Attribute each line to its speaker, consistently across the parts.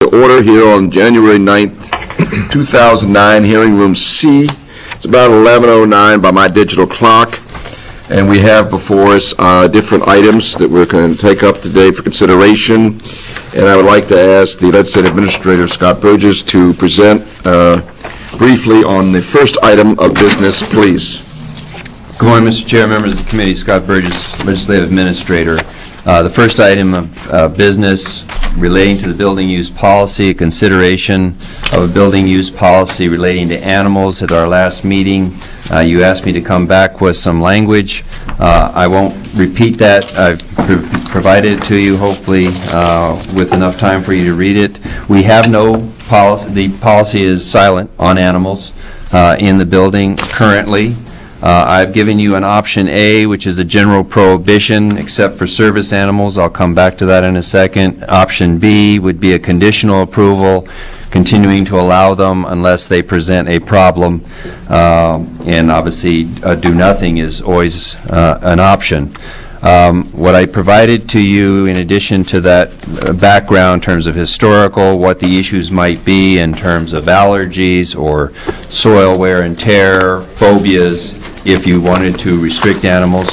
Speaker 1: order here on January 9th, 2009, hearing room C. It's about 11:09 by my digital clock, and we have before us different items that we're going to take up today for consideration. And I would like to ask the Legislative Administrator, Scott Burgess, to present briefly on the first item of business, please.
Speaker 2: Good morning, Mr. Chair, members of the committee. Scott Burgess, Legislative Administrator. The first item of business relating to the building use policy, a consideration of a building use policy relating to animals. At our last meeting, you asked me to come back with some language. I won't repeat that. I've provided it to you, hopefully, with enough time for you to read it. We have no policy. The policy is silent on animals in the building currently. I've given you an option A, which is a general prohibition except for service animals. I'll come back to that in a second. Option B would be a conditional approval, continuing to allow them unless they present a problem. And obviously, do nothing is always an option. What I provided to you, in addition to that background in terms of historical, what the issues might be in terms of allergies or soil wear and tear, phobias, if you wanted to restrict animals.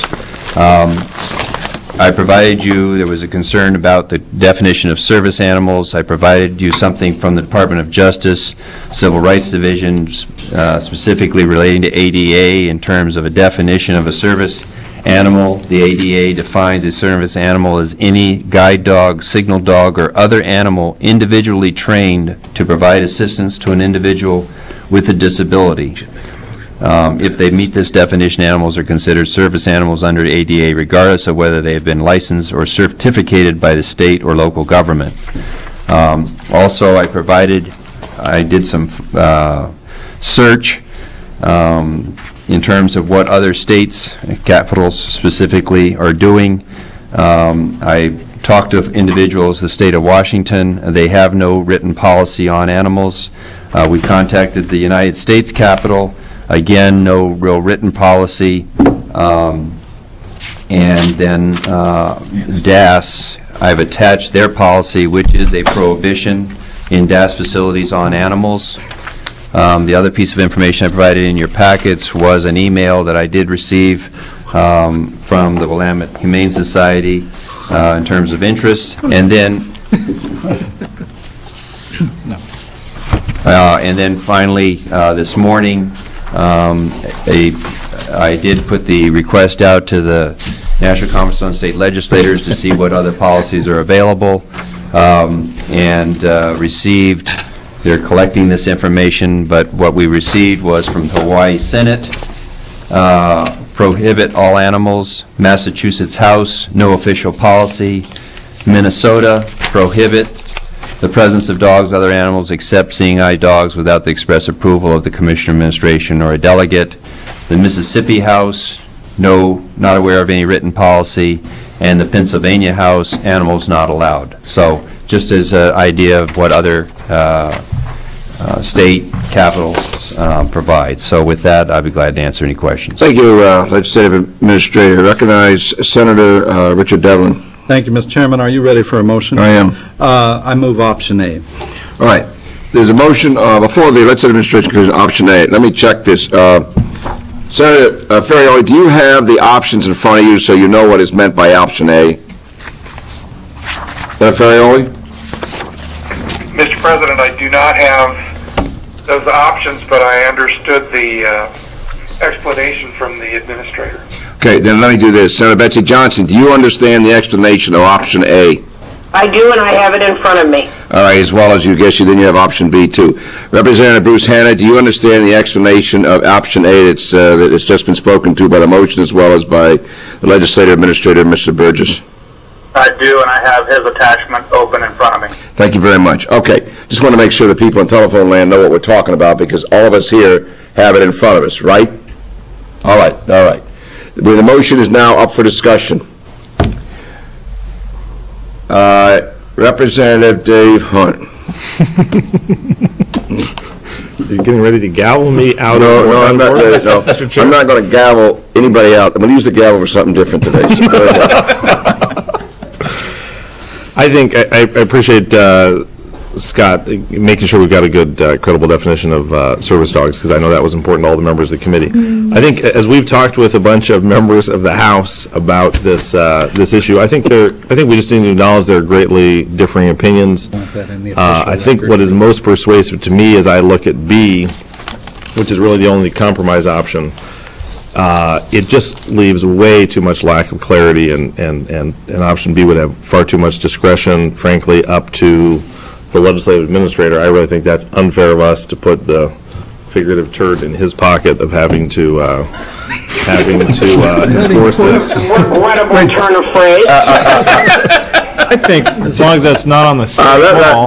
Speaker 2: I provided you, there was a concern about the definition of service animals. I provided you something from the Department of Justice, Civil Rights Division, specifically relating to ADA in terms of a definition of a service animal. The ADA defines a service animal as any guide dog, signal dog, or other animal individually trained to provide assistance to an individual with a disability. If they meet this definition, animals are considered service animals under ADA, regardless of whether they have been licensed or certificated by the state or local government. Also, I did some search in terms of what other states, capitals specifically, are doing. I talked to individuals, the state of Washington. They have no written policy on animals. We contacted the United States Capitol. Again, no real written policy. And then DAS, I've attached their policy, which is a prohibition in DAS facilities on animals. The other piece of information I provided in your packets was an email that I did receive from the Willamette Humane Society in terms of interest. And then and then finally, this morning, I did put the request out to the National Conference on State Legislators to see what other policies are available, and received. They're collecting this information, but what we received was from the Hawaii Senate, prohibit all animals. Massachusetts House, no official policy. Minnesota, prohibit the presence of dogs, other animals, except seeing eye dogs without the express approval of the Commissioner of Administration or a delegate. The Mississippi House, no, not aware of any written policy. And the Pennsylvania House, animals not allowed. So just as an idea of what other state capitals provide. So with that, I'd be glad to answer any questions.
Speaker 1: Thank you, Legislative Administrator. I recognize Senator Richard Devlin.
Speaker 3: Thank you, Mr. Chairman. Are you ready for a motion?
Speaker 1: I am.
Speaker 3: I move option A.
Speaker 1: All right. There's a motion before the Legislative Administration considers option A. Let me check this. Senator Ferrioli, do you have the options in front of you so you know what is meant by option A? Senator Ferrioli?
Speaker 4: Mr. President, I do not have those options, but I understood the explanation from the administrator.
Speaker 1: Okay, then let me do this. Senator Betsy Johnson, do you understand the explanation of option A?
Speaker 5: I do, and I have it in front of me.
Speaker 1: All right, as well as you then you have option B too. Representative Bruce Hanna, do you understand the explanation of option A that's just been spoken to by the motion as well as by the Legislative Administrator, Mr. Burgess?
Speaker 6: I do, and I have his attachment open in front of me.
Speaker 1: Thank you very much. Okay, just want to make sure the people in telephone land know what we're talking about because all of us here have it in front of us, right? All right, all right. The motion is now up for discussion. Representative Dave Hunt.
Speaker 7: You're getting ready to gavel me out?
Speaker 1: No, I'm not. No, I'm not going to gavel anybody out. I'm going to use the gavel for something different today. So
Speaker 7: I think I appreciate Scott, making sure we've got a good, credible definition of service dogs, because I know that was important to all the members of the committee. I think as we've talked with a bunch of members of the House about this issue, I think we just need to acknowledge there are greatly differing opinions. I think what is most persuasive to me as I look at B, which is really the only compromise option, it just leaves way too much lack of clarity, and option B would have far too much discretion, frankly, up to the legislative administrator. I really think that's unfair of us to put the figurative turd in his pocket of having to enforce this.
Speaker 5: What a turn of phrase.
Speaker 8: I think as long as that's not on the same wall.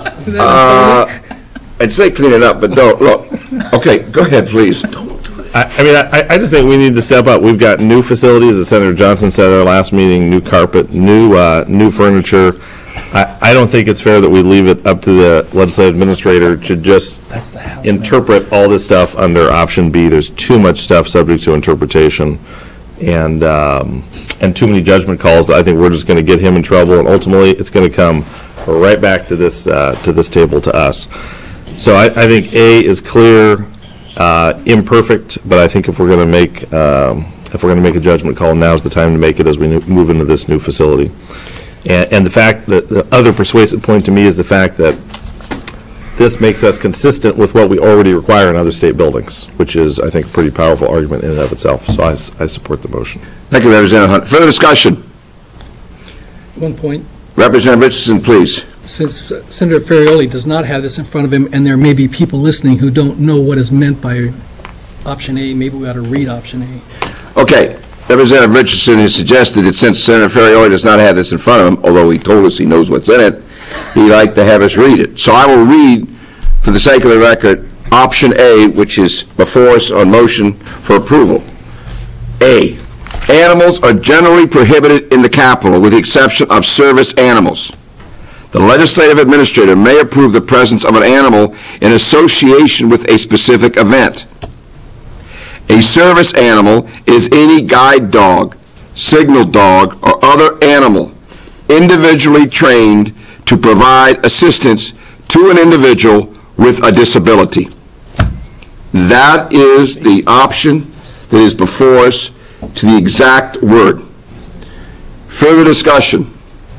Speaker 1: I'd say clean it up, but don't, look. Okay, go ahead, please.
Speaker 7: I just think we need to step up. We've got new facilities, as Senator Johnson said at our last meeting, new carpet, new furniture. I don't think it's fair that we leave it up to the legislative administrator to just interpret all this stuff under option B. There's too much stuff subject to interpretation, and too many judgment calls. I think we're just going to get him in trouble, and ultimately it's going to come right back to this table to us. So I think A is clear, imperfect, but I think if we're going to make a judgment call, now's the time to make it as we move into this new facility. And the fact that the other persuasive point to me is the fact that this makes us consistent with what we already require in other state buildings, which is, I think, a pretty powerful argument in and of itself. So I support the motion.
Speaker 1: Thank you, Representative Hunt. Further discussion?
Speaker 9: One point.
Speaker 1: Representative Richardson, please.
Speaker 9: Since Senator Ferrioli does not have this in front of him, and there may be people listening who don't know what is meant by option A, maybe we ought to read option A.
Speaker 1: Okay. Representative Richardson has suggested that since Senator Ferrioli does not have this in front of him, although he told us he knows what's in it, he'd like to have us read it. So I will read, for the sake of the record, option A, which is before us on motion for approval. A, animals are generally prohibited in the Capitol with the exception of service animals. The legislative administrator may approve the presence of an animal in association with a specific event. A service animal is any guide dog, signal dog, or other animal individually trained to provide assistance to an individual with a disability. That is the option that is before us to the exact word. Further discussion?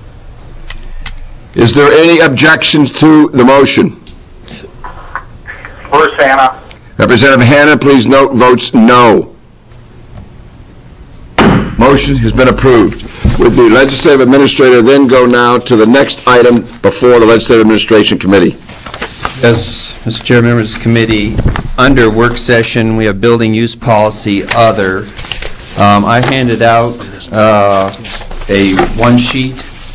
Speaker 1: Is there any objections to the motion?
Speaker 6: Bruce Hanna.
Speaker 1: Representative Hanna, please note, votes no. Motion has been approved. Would the legislative administrator then go now to the next item before the Legislative Administration Committee?
Speaker 2: Yes, Mr. Chair, members of the committee, under work session, we have building use policy other. I handed out a one sheet.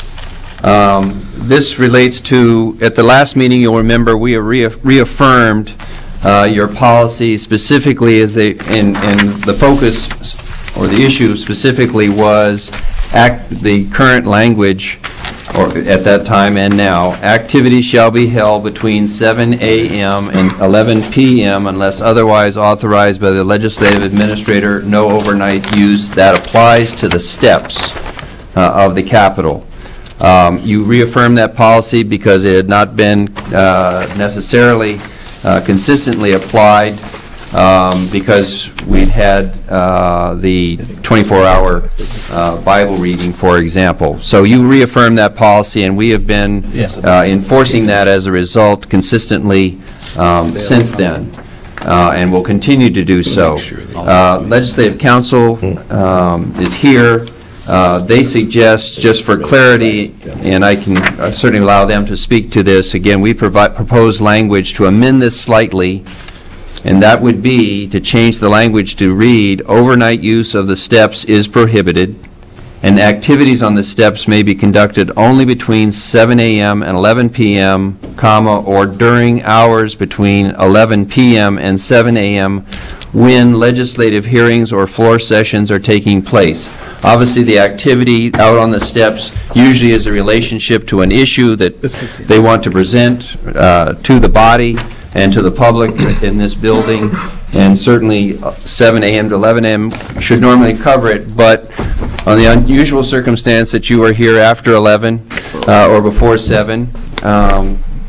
Speaker 2: This relates to, at the last meeting, you'll remember, we reaffirmed your policy specifically as and the focus or the issue specifically was the current language, or at that time and now, activities shall be held between 7 a.m. and 11 p.m. unless otherwise authorized by the legislative administrator. No overnight use. That applies to the steps of the Capitol. You reaffirmed that policy because it had not been necessarily consistently applied because we'd had the 24-hour Bible reading, for example. So you reaffirmed that policy, and we have been enforcing that as a result consistently since then, and will continue to do so. Legislative Council is here. They suggest, just for clarity, and I can certainly allow them to speak to this, again, we propose language to amend this slightly, and that would be to change the language to read, overnight use of the steps is prohibited, and activities on the steps may be conducted only between 7 a.m. and 11 p.m., or during hours between 11 p.m. and 7 a.m., when legislative hearings or floor sessions are taking place. Obviously, the activity out on the steps usually is a relationship to an issue that they want to present to the body and to the public in this building, and certainly 7 a.m. to 11 a.m. should normally cover it, but on the unusual circumstance that you are here after 11 or before 7,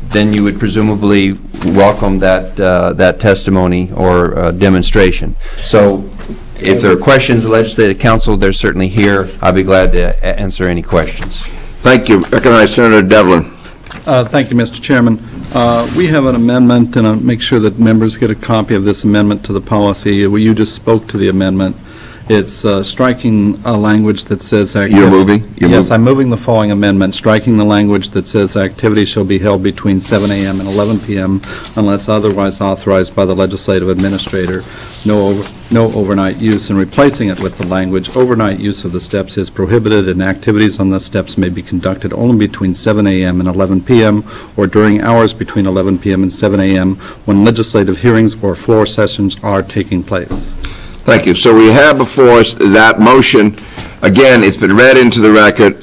Speaker 2: then you would presumably welcome that testimony or demonstration. So if there are questions of the Legislative Council, they're certainly here. I'll be glad to answer any questions.
Speaker 1: Thank you. Recognize Senator Devlin.
Speaker 3: Thank you, Mr. Chairman. We have an amendment, and I'll make sure that members get a copy of this amendment to the policy. You just spoke to the amendment. It's striking a language that says...
Speaker 1: You're moving?
Speaker 3: Yes, I'm moving the following amendment, striking the language that says activities shall be held between 7 a.m. and 11 p.m. unless otherwise authorized by the legislative administrator. No overnight use, and replacing it with the language, overnight use of the steps is prohibited, and activities on the steps may be conducted only between 7 a.m. and 11 p.m. or during hours between 11 p.m. and 7 a.m. when legislative hearings or floor sessions are taking place.
Speaker 1: Thank you. So we have before us that motion. Again, it's been read into the record.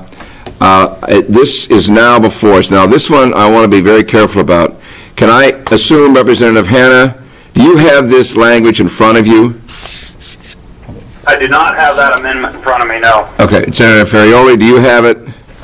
Speaker 1: This is now before us. Now, this one I want to be very careful about. Can I assume, Representative Hanna, do you have this language in front of you?
Speaker 6: I do not have that amendment in front of me, no.
Speaker 1: Okay. Senator Ferrioli, do you have it?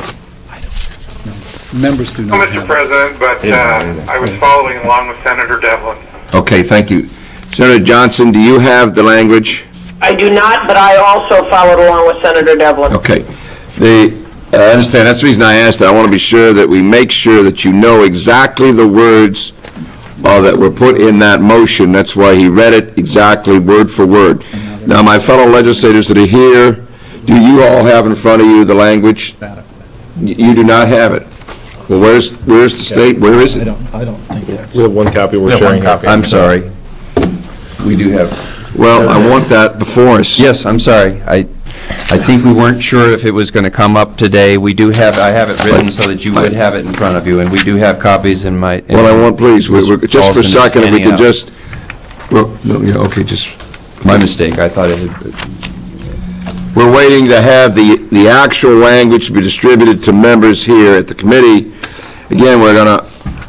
Speaker 3: Members do
Speaker 4: No,
Speaker 3: not
Speaker 4: Mr.
Speaker 3: have it.
Speaker 4: President, but I was following along with Senator Devlin.
Speaker 1: Okay, thank you. Senator Johnson, do you have the language?
Speaker 5: I do not, but I also followed along with Senator Devlin.
Speaker 1: Okay. I understand. That's the reason I asked that. I want to be sure that we make sure that you know exactly the words that were put in that motion. That's why he read it exactly word for word. Now, my fellow legislators that are here, do you all have in front of you the language? You do not have it. Well, where's the state? Where is it?
Speaker 8: I don't think that's...
Speaker 7: We have one copy we're sharing.
Speaker 2: I'm sorry. We do have...
Speaker 1: Well, I want that before us.
Speaker 2: Yes, I'm sorry. I think we weren't sure if it was going to come up today. We do have, I have it written so that you would have it in front of you, and we do have copies in my...
Speaker 1: Well, I want, please, we're just for a second, if we could
Speaker 2: Handing out.
Speaker 1: just, well, no, yeah, okay, just,
Speaker 2: My mistake. I thought it had...
Speaker 1: we're waiting to have the actual language to be distributed to members here at the committee. Again, we're gonna,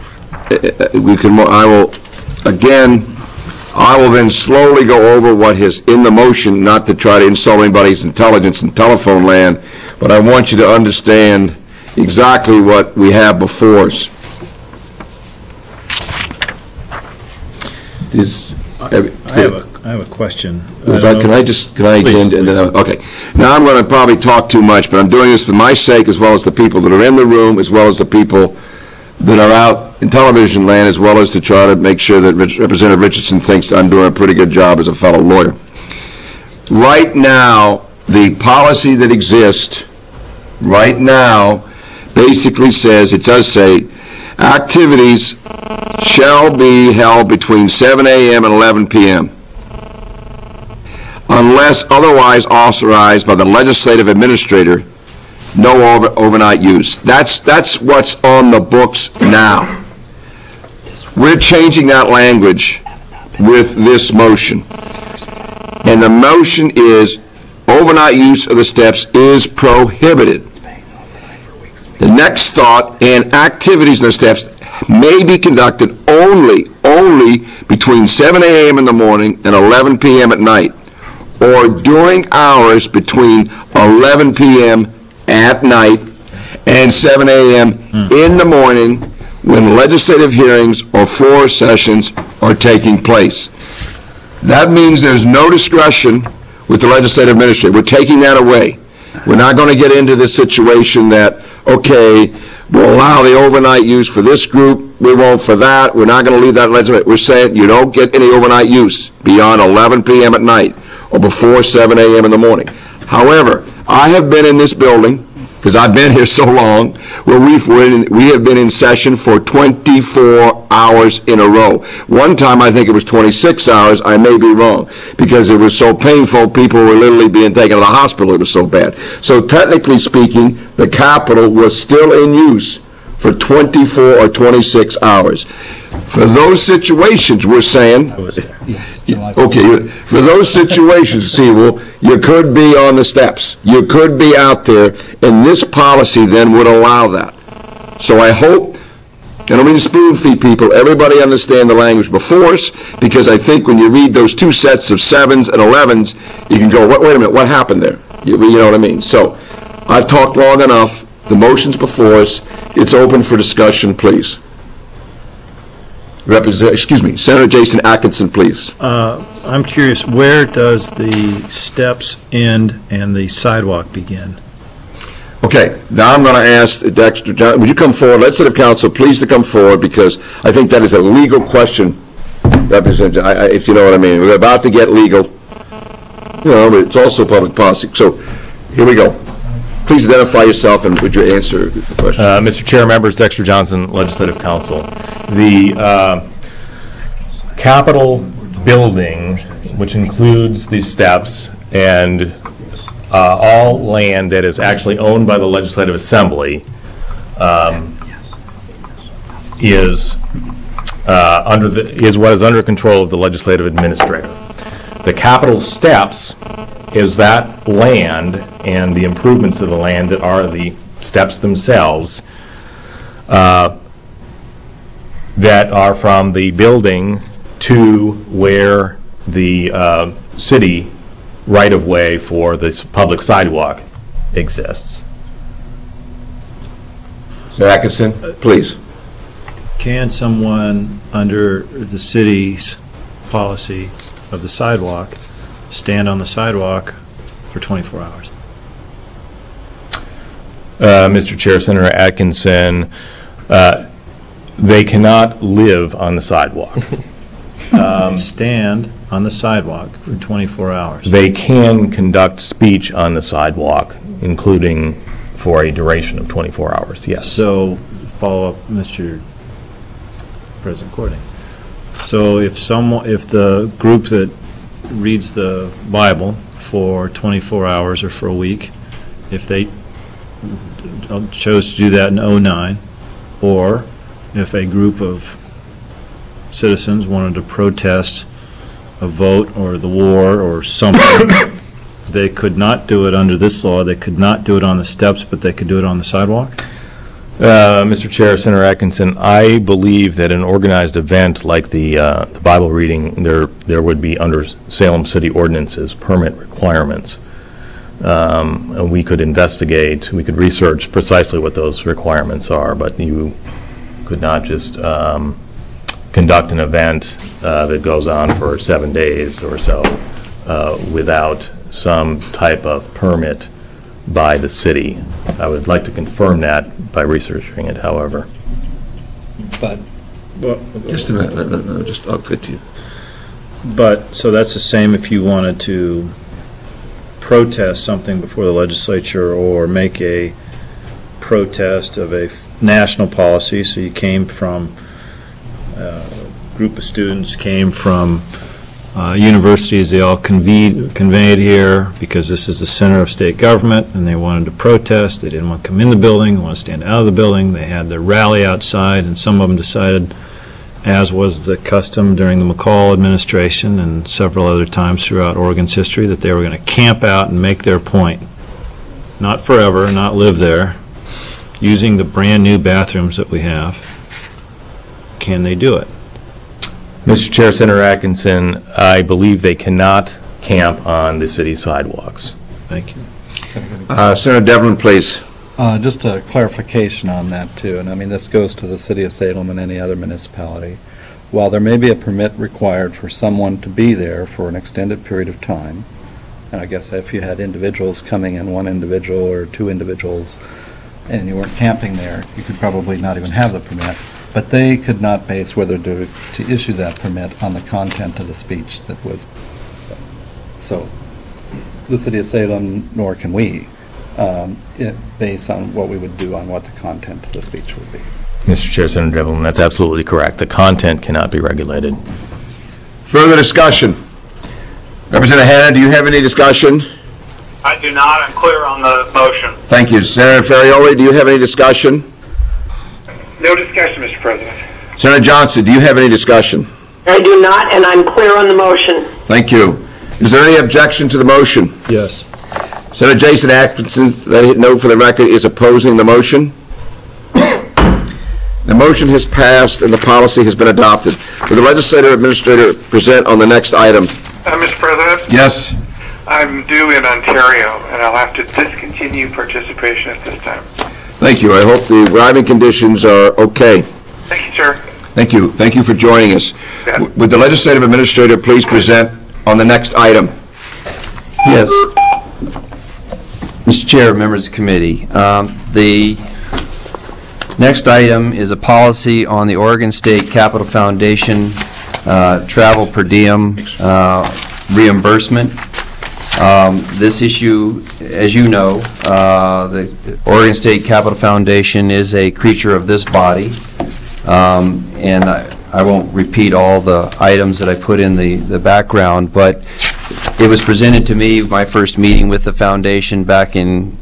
Speaker 1: I will then slowly go over what is in the motion, not to try to insult anybody's intelligence in telephone land, but I want you to understand exactly what we have before us.
Speaker 8: I have a question.
Speaker 1: Can I again, and then, okay. Now, I'm going to probably talk too much, but I'm doing this for my sake as well as the people that are in the room, as well as the people that are out in television land, as well as to try to make sure that Representative Richardson thinks I'm doing a pretty good job as a fellow lawyer. Right now, the policy that exists right now basically says, it does say, activities shall be held between 7 a.m. and 11 p.m. unless otherwise authorized by the legislative administrator. No overnight use. That's what's on the books now. We're changing that language with this motion. And the motion is overnight use of the steps is prohibited. The next thought, and activities in the steps may be conducted only between 7 a.m. in the morning and 11 p.m. at night, or during hours between 11 p.m. at night and 7 a.m. in the morning when legislative hearings or floor sessions are taking place. That means there's no discretion with the legislative administrator. We're taking that away. We're not going to get into this situation that, okay, we'll allow the overnight use for this group, we won't for that, we're not going to leave that legislative. We're saying you don't get any overnight use beyond 11 p.m. at night or before 7 a.m. in the morning. However, I have been in this building, because I've been here so long, where we have been in session for 24 hours in a row. One time, I think it was 26 hours. I may be wrong, because it was so painful, people were literally being taken to the hospital. It was so bad. So technically speaking, the Capitol was still in use for 24 or 26 hours. For those situations, we're saying, okay, for those situations, see, well, you could be on the steps, you could be out there, and this policy then would allow that. So I hope, I don't mean to spoon feed people, everybody understand the language before us, because I think when you read those two sets of 7s and 11s, you can go, wait a minute, what happened there? You know what I mean? So I've talked long enough. The motion's before us. It's open for discussion, please. Senator Jason Atkinson, please.
Speaker 8: I'm curious, where does the steps end and the sidewalk begin?
Speaker 1: Okay, now I'm going to ask Dexter Johnson, would you come forward? Legislative Council, please to come forward, because I think that is a legal question, Representative, if you know what I mean. We're about to get legal, but it's also public policy. So, here we go. Please identify yourself and would you answer the question?
Speaker 7: Mr. Chair, members, Dexter Johnson, Legislative Council. The Capitol building, which includes the steps and all land that is actually owned by the Legislative Assembly, is what is under control of the Legislative Administrator. The Capitol steps is that land and the improvements to the land that are the steps themselves that are from the building to where the city right-of-way for this public sidewalk exists.
Speaker 1: Senator Atkinson, please.
Speaker 8: Can someone, under the city's policy of the sidewalk, stand on the sidewalk for 24 hours?
Speaker 7: Mr. Chair, Senator Atkinson, they cannot live on the sidewalk.
Speaker 8: Stand on the sidewalk for 24 hours.
Speaker 7: They can conduct speech on the sidewalk, including for a duration of 24 hours, yes.
Speaker 8: So, follow up, Mr. President Courtney. So if the group that reads the Bible for 24 hours or for a week, if they chose to do that in 2009, or if a group of citizens wanted to protest a vote or the war or something, they could not do it under this law. They could not do it on the steps, but they could do it on the sidewalk?
Speaker 7: Mr. Chair, Senator Atkinson, I believe that an organized event like the Bible reading, there would be under Salem City ordinances permit requirements. And we could investigate, we could research precisely what those requirements are, but you could not just conduct an event that goes on for 7 days or so without some type of permit by the city. I would like to confirm that by researching it, however.
Speaker 8: But,
Speaker 1: Just a minute, I'll get to you.
Speaker 8: But, so that's the same if you wanted to protest something before the legislature or make a protest of a national policy. So you came from, a group of students came from universities, they all conveyed here because this is the center of state government, and they wanted to protest. They didn't want to come in the building, they want to stand out of the building. They had their rally outside, and some of them decided, as was the custom during the McCall administration and several other times throughout Oregon's history, that they were going to camp out and make their point. Not forever, not live there, using the brand-new bathrooms that we have. Can they do it?
Speaker 7: Mr. Chair, Senator Atkinson, I believe they cannot camp on the city sidewalks.
Speaker 8: Thank you.
Speaker 1: Senator Devlin, please.
Speaker 3: Just a clarification on that, too, and I mean, this goes to the city of Salem and any other municipality. While there may be a permit required for someone to be there for an extended period of time, and I guess if you had individuals coming in, one individual or two individuals, and you weren't camping there, you could probably not even have the permit, but they could not base whether to issue that permit on the content of the speech that was. So, the city of Salem, nor can we, based on what we would do on what the content of the speech would be.
Speaker 7: Mr. Chair, Senator Devlin, that's absolutely correct. The content cannot be regulated.
Speaker 1: Further discussion? Representative Hanna, do you have any discussion?
Speaker 6: I do not. I'm clear on the motion.
Speaker 1: Thank you. Senator Ferrioli, do you have any discussion?
Speaker 4: No discussion, Mr. President.
Speaker 1: Senator Johnson, do you have any discussion?
Speaker 5: I do not, and I'm clear on the motion.
Speaker 1: Thank you. Is there any objection to the motion?
Speaker 8: Yes.
Speaker 1: Senator Jason Atkinson, let it know for the record, is opposing the motion. The motion has passed and the policy has been adopted. Will the legislative administrator present on the next item?
Speaker 4: Mr. President?
Speaker 1: Yes.
Speaker 4: I'm due in Ontario, and I'll have to discontinue participation at this time.
Speaker 1: Thank you. I hope the driving conditions are okay.
Speaker 4: Thank you, sir.
Speaker 1: Thank you. Thank you for joining us. Would the legislative administrator please present on the next item?
Speaker 2: Yes. Mr. Chair, members of the committee, the next item is a policy on the Oregon State Capital Foundation travel per diem reimbursement. This issue, as you know, the Oregon State Capital Foundation is a creature of this body, and I won't repeat all the items that I put in the background, but it was presented to me, my first meeting with the foundation back in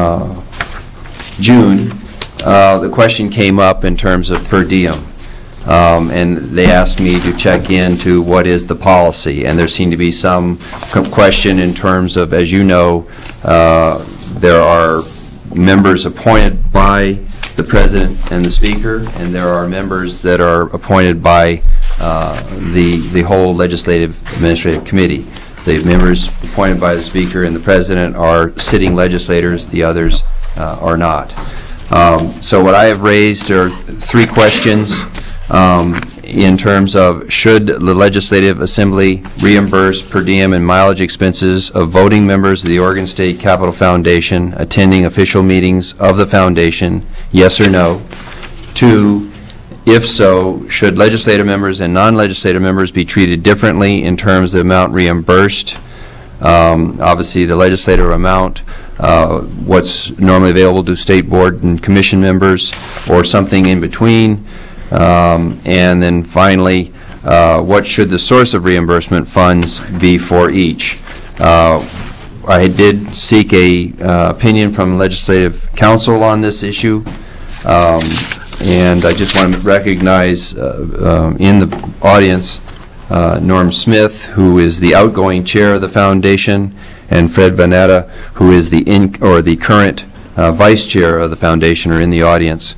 Speaker 2: June. The question came up in terms of per diem. And they asked me to check into what is the policy, and there seemed to be some question in terms of, as you know, there are members appointed by the president and the speaker, and there are members that are appointed by the whole legislative administrative committee. The members appointed by the speaker and the president are sitting legislators, the others are not. So what I have raised are three questions. In terms of, should the Legislative Assembly reimburse per diem and mileage expenses of voting members of the Oregon State Capital Foundation attending official meetings of the foundation, yes or no? 2, if so, should legislative members and non-legislative members be treated differently in terms of the amount reimbursed? Obviously, the legislative amount, what's normally available to state board and commission members, or something in between. And then finally, what should the source of reimbursement funds be for each? I did seek a opinion from Legislative Counsel on this issue, and I just want to recognize in the audience Norm Smith, who is the outgoing chair of the foundation, and Fred Vanetta, who is the current vice chair of the foundation, are in the audience.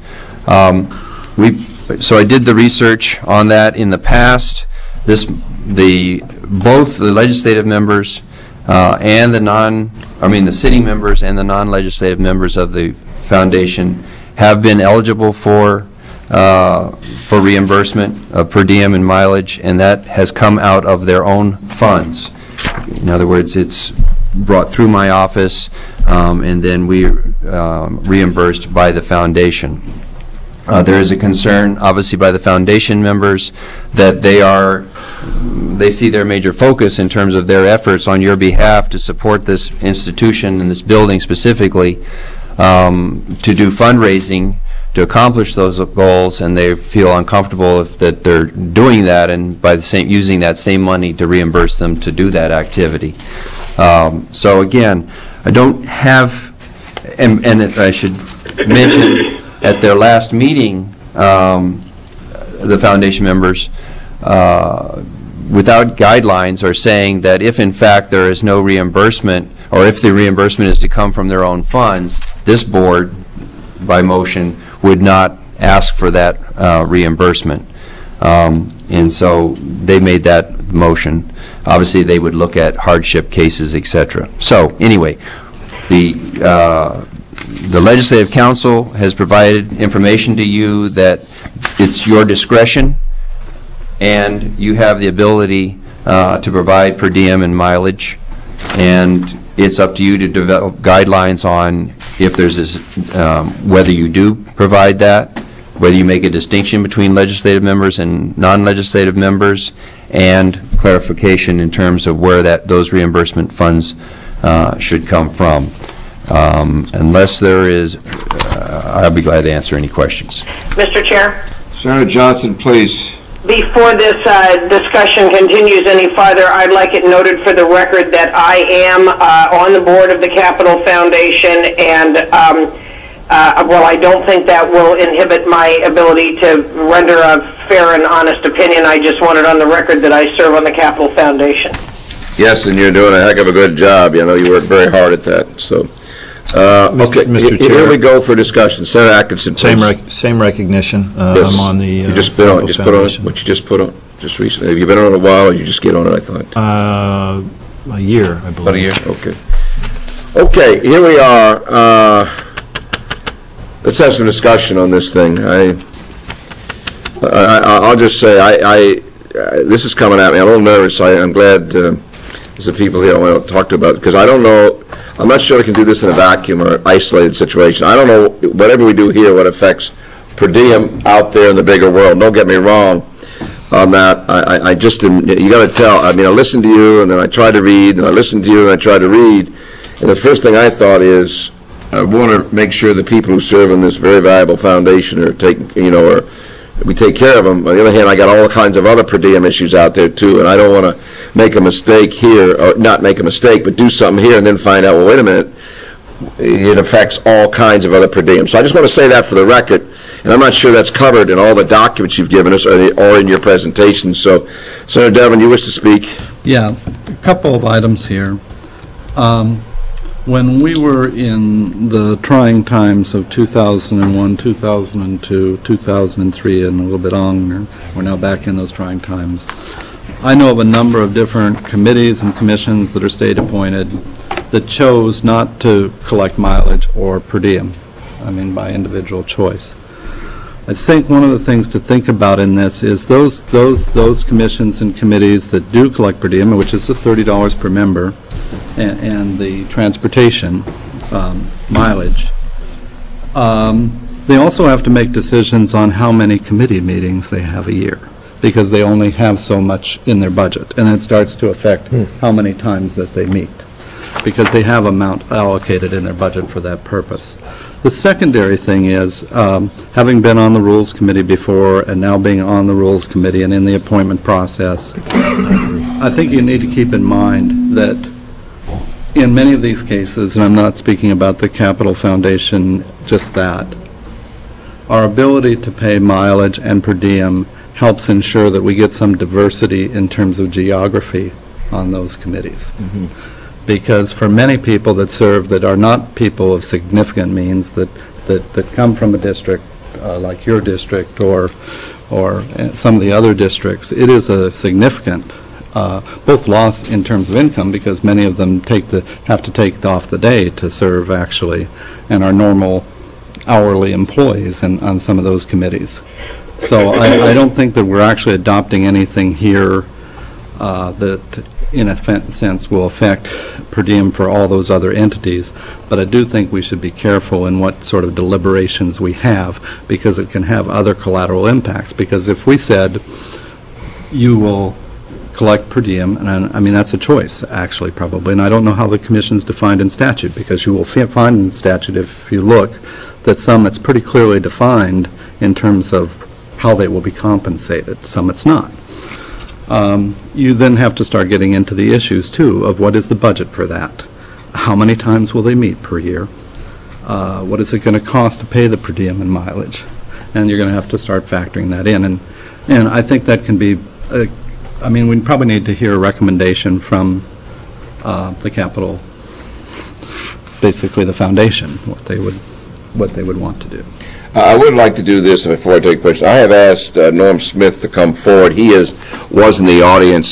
Speaker 2: So I did the research on that in the past. Both the legislative members and the sitting members and the non-legislative members of the foundation have been eligible for reimbursement of per diem and mileage, and that has come out of their own funds. In other words, it's brought through my office, and then we reimbursed by the foundation. There is a concern, obviously, by the foundation members that they see their major focus in terms of their efforts on your behalf to support this institution and this building specifically, to do fundraising to accomplish those goals, and they feel uncomfortable that they're doing that, and by using that same money to reimburse them to do that activity. So again, I don't have, and I should mention, at their last meeting, the foundation members, without guidelines, are saying that if in fact there is no reimbursement, or if the reimbursement is to come from their own funds, this board, by motion, would not ask for that reimbursement. And so they made that motion. Obviously, they would look at hardship cases, etc. So anyway, the Legislative Council has provided information to you that it's your discretion, and you have the ability to provide per diem and mileage, and it's up to you to develop guidelines on if there's this, whether you do provide that, whether you make a distinction between legislative members and non-legislative members, and clarification in terms of where those reimbursement funds should come from. Unless there is, I'll be glad to answer any questions.
Speaker 5: Mr. Chair?
Speaker 1: Senator Johnson, please.
Speaker 5: Before this discussion continues any farther, I'd like it noted for the record that I am on the board of the Capital Foundation, and well, I don't think that will inhibit my ability to render a fair and honest opinion. I just want it on the record that I serve on the Capital Foundation.
Speaker 1: Yes, and you're doing a heck of a good job. You know, you work very hard at that. So, okay,
Speaker 8: Mr. Chair.
Speaker 1: Here we go for discussion. Senator Atkinson, please.
Speaker 8: Same recognition.
Speaker 1: Yes.
Speaker 8: I'm on the
Speaker 1: You just put on, what you just put on, just recently. Have you been on a while, or you just get on it, I thought?
Speaker 8: A year, I believe.
Speaker 1: About a year, okay. Okay, here we are. Let's have some discussion on this thing. I'll just say, this is coming at me, I'm a little nervous. I'm glad there's the people here I want to talk to about, because I don't know, I'm not sure I can do this in a vacuum or isolated situation. I don't know, whatever we do here, what affects per diem out there in the bigger world. Don't get me wrong on that. I just, you got to tell, I mean, I listened to you, and then I tried to read, and I listened to you, and I tried to read, and the first thing I thought is, I want to make sure the people who serve in this very valuable foundation are taken, or we take care of them. On the other hand, I got all kinds of other per diem issues out there too, and I don't want to make a mistake here, or not make a mistake, but do something here and then find out, well, wait a minute, it affects all kinds of other per diem. So I just want to say that for the record, and I'm not sure that's covered in all the documents you've given us or in your presentation. So, Senator Devlin, you wish to speak?
Speaker 3: Yeah, a couple of items here. When we were in the trying times of 2001, 2002, 2003, and a little bit on, we're now back in those trying times. I know of a number of different committees and commissions that are state-appointed that chose not to collect mileage or per diem, I mean by individual choice. I think one of the things to think about in this is those commissions and committees that do collect per diem, which is the $30 per member, and the transportation mileage, they also have to make decisions on how many committee meetings they have a year, because they only have so much in their budget, and it starts to affect how many times that they meet, because they have amount allocated in their budget for that purpose. The secondary thing is, having been on the Rules Committee before and now being on the Rules Committee and in the appointment process, I think you need to keep in mind that in many of these cases, and I'm not speaking about the Capital Foundation, just that, our ability to pay mileage and per diem helps ensure that we get some diversity in terms of geography on those committees. Because for many people that serve that are not people of significant means, that come from a district like your district or some of the other districts, it is a significant both loss in terms of income, because many of them have to take off the day to serve actually, and are normal hourly employees on some of those committees. So I don't think that we're actually adopting anything here that in a sense will affect per diem for all those other entities, but I do think we should be careful in what sort of deliberations we have, because it can have other collateral impacts. Because if we said you will collect per diem, and I mean that's a choice actually probably, and I don't know how the commission's defined in statute, because you will find in statute, if you look, that some it's pretty clearly defined in terms of how they will be compensated, some it's not. You then have to start getting into the issues, too, of what is the budget for that? How many times will they meet per year? What is it going to cost to pay the per diem and mileage? And you're going to have to start factoring that in. And I think that can be, I mean, we probably need to hear a recommendation from the Capital, basically the foundation, what they would want to do.
Speaker 1: I would like to do this before I take questions. I have asked Norm Smith to come forward. He was in the audience.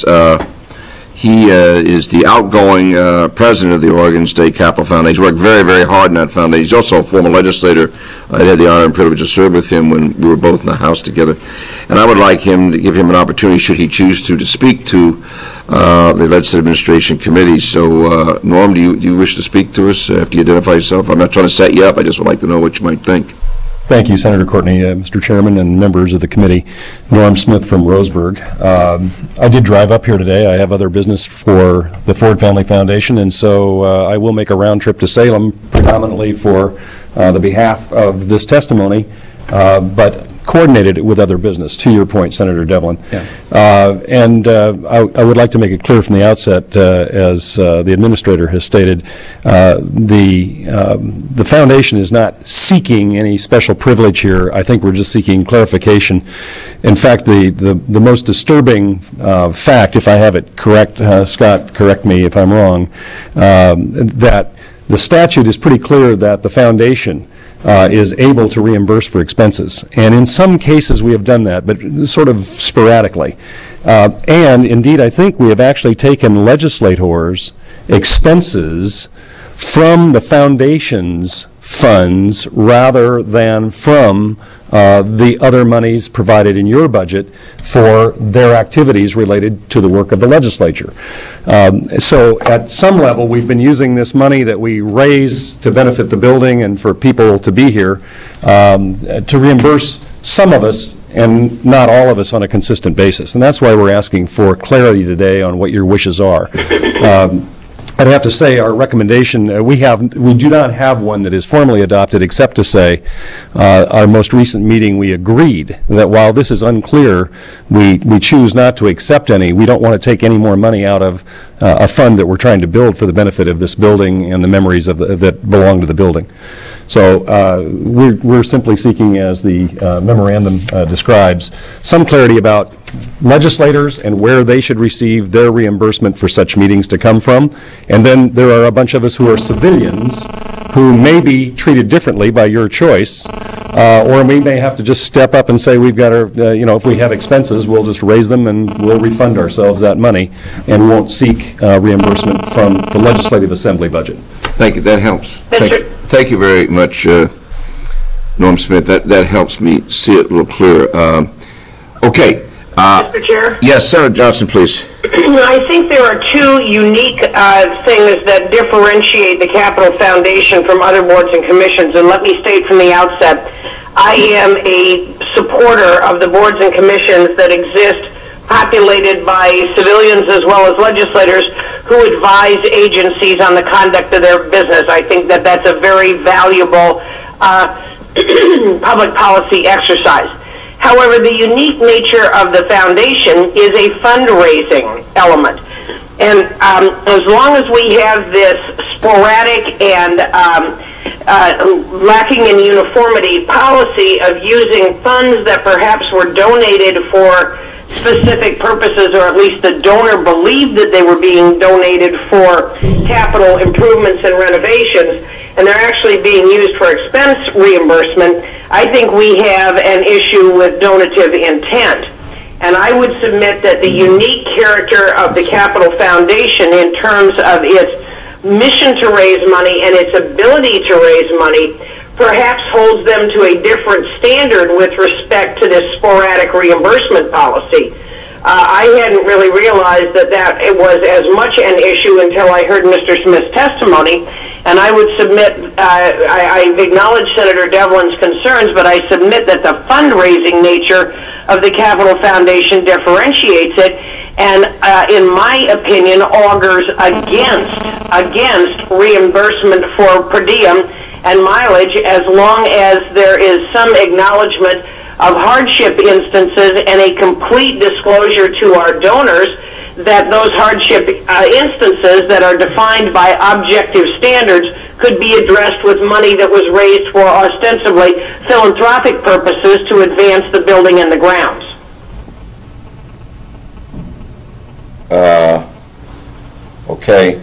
Speaker 1: He is the outgoing president of the Oregon State Capital Foundation. He worked very, very hard in that foundation. He's also a former legislator. I had the honor and privilege to serve with him when we were both in the House together. And I would like him to give him an opportunity, should he choose to speak to the Legislative Administration Committee. So, Norm, do you wish to speak to us after you identify yourself? I'm not trying to set you up. I just would like to know what you might think.
Speaker 10: Thank you, Senator Courtney, Mr. Chairman, and members of the committee. Norm Smith from Roseburg. I did drive up here today. I have other business for the Ford Family Foundation, and so I will make a round trip to Salem, predominantly for the behalf of this testimony, but coordinated it with other business, to your point, Senator Devlin. Yeah. I would like to make it clear from the outset, as the administrator has stated, the foundation is not seeking any special privilege here. I think we're just seeking clarification. In fact, the most disturbing fact, if I have it correct, Scott, correct me if I'm wrong, that the statute is pretty clear that the foundation is able to reimburse for expenses. And in some cases we have done that, but sort of sporadically. And indeed, I think we have actually taken legislators' expenses from the foundation's funds rather than from the other monies provided in your budget for their activities related to the work of the legislature. So at some level, we've been using this money that we raise to benefit the building and for people to be here to reimburse some of us and not all of us on a consistent basis. And that's why we're asking for clarity today on what your wishes are. I'd have to say our recommendation, we do not have one that is formally adopted except to say our most recent meeting we agreed that while this is unclear, we choose not to accept any. We don't want to take any more money out of a fund that we're trying to build for the benefit of this building and the memories of that belong to the building. So we're simply seeking, as the memorandum describes, some clarity about legislators and where they should receive their reimbursement for such meetings to come from. And then there are a bunch of us who are civilians who may be treated differently by your choice, or we may have to just step up and say we've got our, if we have expenses, we'll just raise them and we'll refund ourselves that money and won't seek reimbursement from the Legislative Assembly budget.
Speaker 1: Thank you, that helps. Thank you very much, Norm Smith. That helps me see it a little clearer. Okay.
Speaker 5: Mr. Chair?
Speaker 1: Yes, Senator Johnson, please.
Speaker 5: I think there are two unique things that differentiate the Capitol Foundation from other boards and commissions, and let me state from the outset, I am a supporter of the boards and commissions that exist populated by civilians as well as legislators who advise agencies on the conduct of their business. I think that that's a very valuable public policy exercise. However, the unique nature of the foundation is a fundraising element. And as long as we have this sporadic and lacking in uniformity policy of using funds that perhaps were donated for specific purposes, or at least the donor believed that they were being donated for capital improvements and renovations, and they're actually being used for expense reimbursement, I think we have an issue with donative intent. And I would submit that the unique character of the Capitol Foundation in terms of its mission to raise money and its ability to raise money perhaps holds them to a different standard with respect to this sporadic reimbursement policy. I hadn't really realized that it was as much an issue until I heard Mr. Smith's testimony, and I would submit, I acknowledge Senator Devlin's concerns, but I submit that the fundraising nature of the Capitol Foundation differentiates it, and in my opinion, augurs against reimbursement for per diem and mileage, as long as there is some acknowledgement of hardship instances and a complete disclosure to our donors that those hardship instances that are defined by objective standards could be addressed with money that was raised for ostensibly philanthropic purposes to advance the building and the grounds.
Speaker 1: Okay.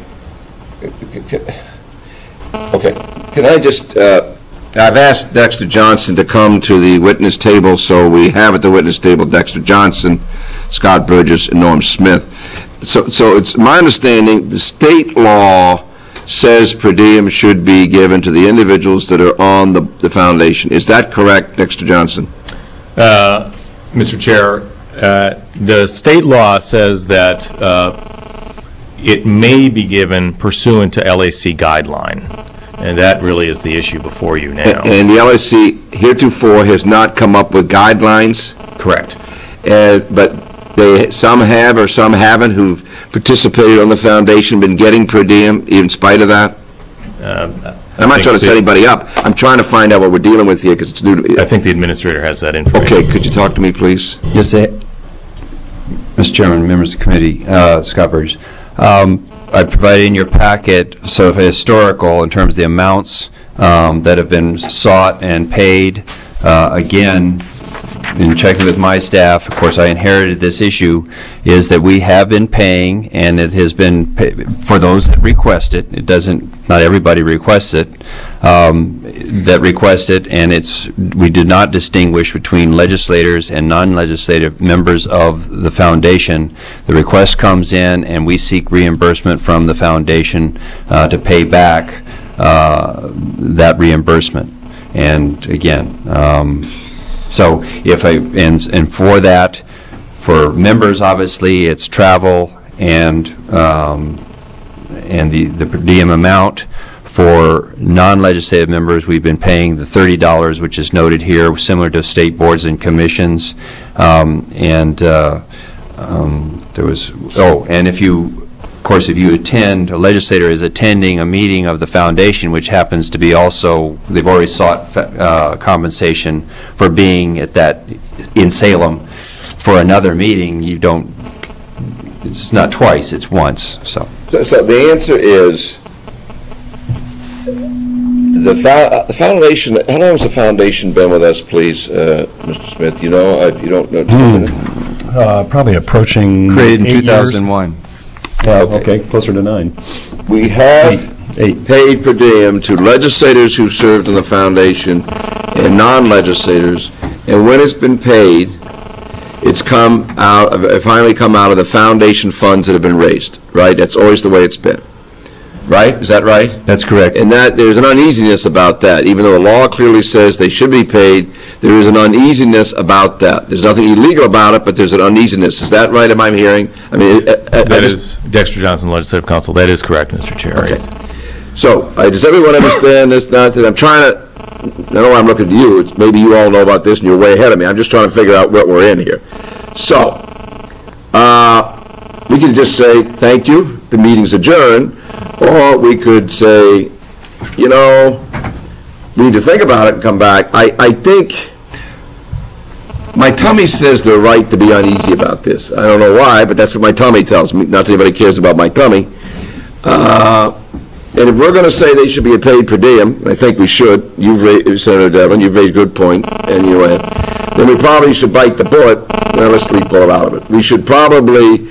Speaker 1: Okay. Can I just, I've asked Dexter Johnson to come to the witness table, so we have at the witness table Dexter Johnson, Scott Burgess, and Norm Smith. So it's my understanding the state law says per diem should be given to the individuals that are on the foundation. Is that correct, Dexter Johnson?
Speaker 11: Mr. Chair, the state law says that it may be given pursuant to LAC guideline. And that really is the issue before you now.
Speaker 1: And the LAC heretofore has not come up with guidelines?
Speaker 11: Correct.
Speaker 1: But some have or some haven't who've participated on the foundation been getting per diem in spite of that? I'm not trying to set anybody up. I'm trying to find out what we're dealing with here because it's new to me.
Speaker 11: I think the administrator has that information.
Speaker 1: Okay, could you talk to me, please?
Speaker 2: Yes, Mr. Chairman, members of the committee, Scott Burgess. I provided in your packet sort of a historical in terms of the amounts that have been sought and paid. Again, in checking with my staff, of course, I inherited this issue, is that we have been paying, and it has been for those that request it. It doesn't, not everybody requests it, that request it, and we did not distinguish between legislators and non-legislative members of the foundation. The request comes in, and we seek reimbursement from the foundation to pay back that reimbursement. And again, so if and for that, for members, obviously, it's travel and the per diem amount. For non-legislative members, we've been paying the $30, which is noted here, similar to state boards and commissions. There was, and if you, of course, if you attend, a legislator is attending a meeting of the foundation, which happens to be also, they've already sought compensation for being at that, in Salem, for another meeting, you don't, it's not twice, it's once, so.
Speaker 1: So the answer is, the foundation, how long has the foundation been with us, please, Mr. Smith? You know, if you don't know.
Speaker 10: Probably approaching
Speaker 2: Created in
Speaker 10: 8 years.
Speaker 2: 2001.
Speaker 10: Okay, closer to 9.
Speaker 1: We have
Speaker 10: Eight.
Speaker 1: paid per diem to legislators who served in the foundation and non-legislators, and when it's been paid, it's finally come out of the foundation funds that have been raised, right? That's always the way it's been. Right? Is that right?
Speaker 2: That's correct.
Speaker 1: And that there's an uneasiness about that. Even though the law clearly says they should be paid, there is an uneasiness about that. There's nothing illegal about it, but there's an uneasiness. Is that right? Am I hearing? I mean,
Speaker 11: That is Dexter Johnson, Legislative Counsel. That is correct, Mr. Chair.
Speaker 1: Okay. So, does everyone understand this? Not that I'm trying to, I know why I'm looking to you. It's maybe you all know about this and you're way ahead of me. I'm just trying to figure out what we're in here. So, we could just say, thank you, the meeting's adjourned. Or we could say, you know, we need to think about it and come back. I think my tummy says they're right to be uneasy about this. I don't know why, but that's what my tummy tells me. Not that anybody cares about my tummy. And if we're going to say they should be paid per diem, I think we should. You've raised, Senator Devlin, you've raised a good point, and you have. Then we probably should bite the bullet. Well, let's leave bullet out of it. We should probably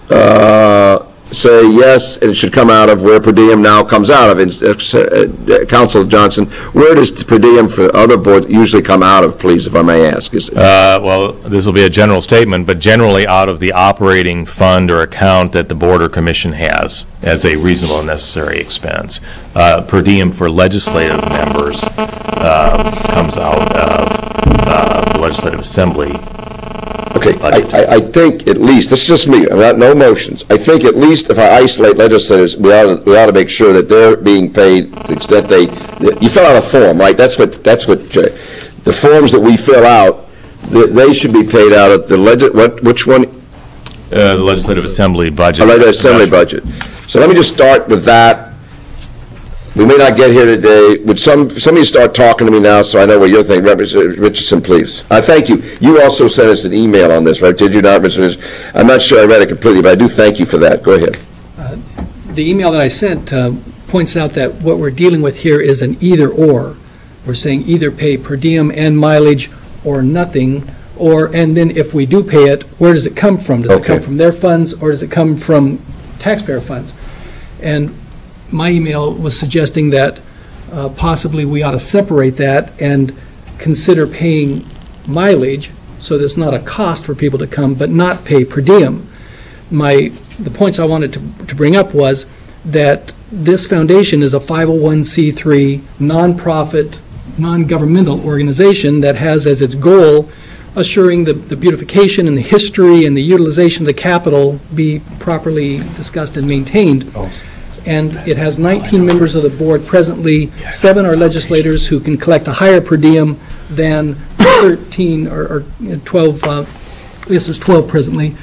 Speaker 1: say yes, and it should come out of where per diem now comes out of. Council Johnson, where does per diem for other boards usually come out of, please, if I may ask?
Speaker 11: Well, this will be a general statement, but generally out of the operating fund or account that the board or commission has as a reasonable and necessary expense. Per diem for legislative members comes out of the Legislative Assembly.
Speaker 1: Okay, I think at least, this is just me, I've got no motions. I think at least if I isolate legislators, we ought to make sure that they're being paid to the extent you fill out a form, right? That's what the forms that we fill out, they should be paid out of the which one?
Speaker 11: The Legislative Assembly budget.
Speaker 1: Legislative Assembly budget. So let me just start with that. We may not get here today. Would some of you start talking to me now so I know what you're thinking? Representative Richardson, please. Thank you. You also sent us an email on this, right? Did you not, Mr. Richardson? I'm not sure I read it completely, but I do thank you for that. Go ahead.
Speaker 9: The email that I sent points out that what we're dealing with here is an either-or. We're saying either pay per diem and mileage or nothing, and then if we do pay it, where does it come from? Does it come from their funds or does it come from taxpayer funds? And my email was suggesting that possibly we ought to separate that and consider paying mileage so there's not a cost for people to come, but not pay per diem. The points I wanted to bring up was that this foundation is a 501c3 nonprofit, non-governmental organization that has as its goal assuring the beautification and the history and the utilization of the Capitol be properly discussed and maintained. And it has 19 members of the board presently. 7 are legislators who can collect a higher per diem than 13 or 12, I guess there's 12 presently,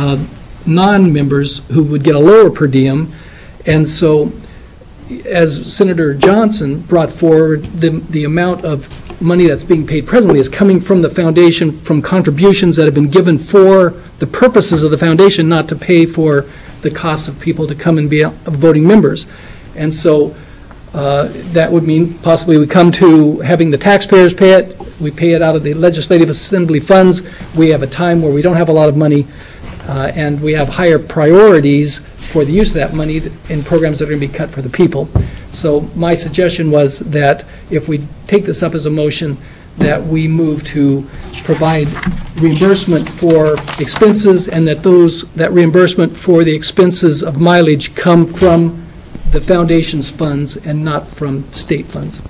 Speaker 9: non-members who would get a lower per diem. And so, as Senator Johnson brought forward, the amount of money that's being paid presently is coming from the foundation from contributions that have been given for the purposes of the foundation, not to pay for the cost of people to come and be voting members. And so that would mean possibly we come to having the taxpayers pay it. We pay it out of the Legislative Assembly funds. We have a time where we don't have a lot of money and we have higher priorities for the use of that money in programs that are going to be cut for the people. So my suggestion was that if we take this up as a motion, that we move to provide reimbursement for expenses and that that reimbursement for the expenses of mileage come from the foundation's funds and not from state funds.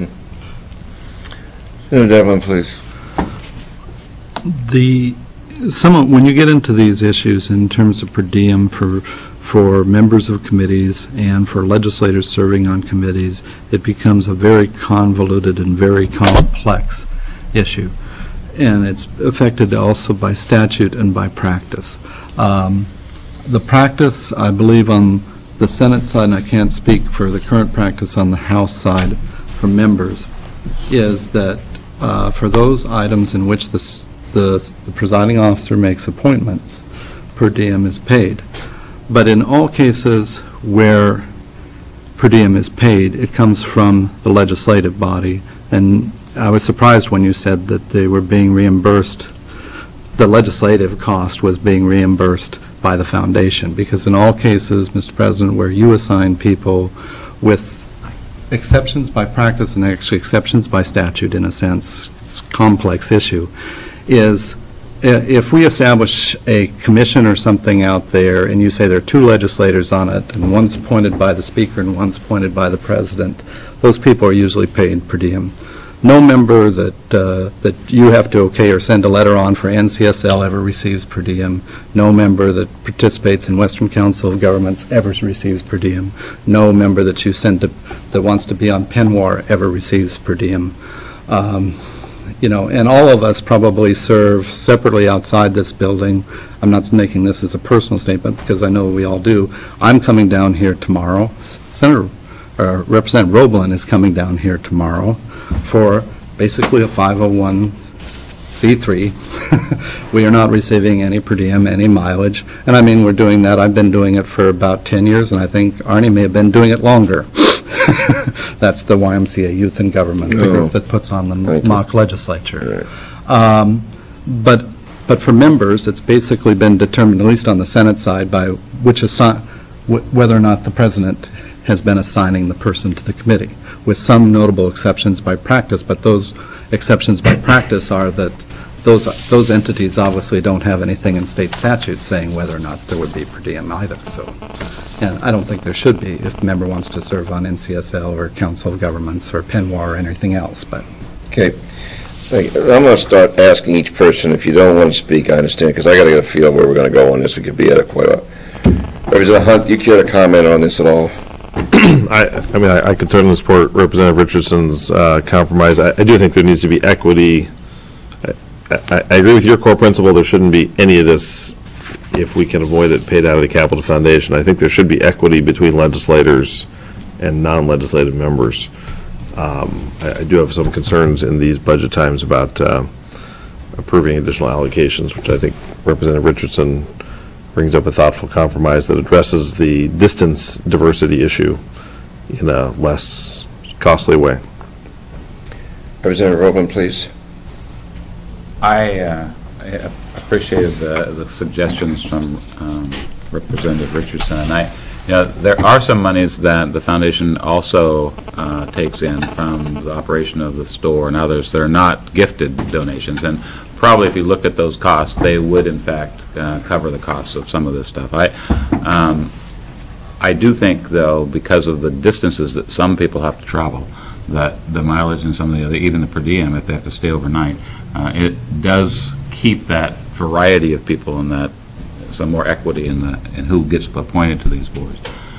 Speaker 1: Senator Devlin, please.
Speaker 3: When you get into these issues in terms of per diem for members of committees and for legislators serving on committees, it becomes a very convoluted and very complex issue. And it's affected also by statute and by practice. The practice, I believe, on the Senate side, and I can't speak for the current practice on the House side for members, is that for those items in which the presiding officer makes appointments, per diem is paid. But in all cases where per diem is paid, it comes from the legislative body. And I was surprised when you said that they were being reimbursed, the legislative cost was being reimbursed by the foundation. Because in all cases, Mr. President, where you assign people with exceptions by practice and actually exceptions by statute, in a sense, it's a complex issue, is if we establish a commission or something out there and you say there are two legislators on it and one's appointed by the Speaker and one's appointed by the President, those people are usually paid per diem. No member that you have to okay or send a letter on for NCSL ever receives per diem. No member that participates in Western Council of Governments ever receives per diem. No member that you send that wants to be on PENWAR ever receives per diem. And all of us probably serve separately outside this building. I'm not making this as a personal statement because I know we all do. I'm coming down here tomorrow. Representative Roblin is coming down here tomorrow for basically a 501c3. We are not receiving any per diem, any mileage. And I mean, we're doing that. I've been doing it for about 10 years, and I think Arnie may have been doing it longer. That's the YMCA Youth in Government, the group that puts on the mock legislature. But for members, it's basically been determined, at least on the Senate side, by whether or not the President has been assigning the person to the committee, with some notable exceptions by practice. But those exceptions by practice are that those entities obviously don't have anything in state statute saying whether or not there would be per diem either. So, and I don't think there should be if a member wants to serve on NCSL or Council of Governments or PENWAR or anything else. But
Speaker 1: okay. Thank you. I'm going to start asking each person. If you don't want to speak, I understand, because I got to get a feel where we're going to go on this. We could be at it quite a while. Representative Hunt, do you care to comment on this at all?
Speaker 7: I could certainly support Representative Richardson's compromise. I do think there needs to be equity. I agree with your core principle. There shouldn't be any of this if we can avoid it paid out of the Capital Foundation. I think there should be equity between legislators and non-legislative members. I do have some concerns in these budget times about approving additional allocations, which I think Representative Richardson brings up a thoughtful compromise that addresses the distance diversity issue in a less costly way.
Speaker 1: Representative Roblin, please.
Speaker 12: I appreciated the suggestions from Representative Richardson, and there are some monies that the foundation also takes in from the operation of the store and others that are not gifted donations, and probably if you look at those costs, they would in fact cover the costs of some of this stuff. I do think, though, because of the distances that some people have to travel, that the mileage and some of the other, even the per diem, if they have to stay overnight, it does keep that variety of people and that some more equity in who gets appointed to these boards.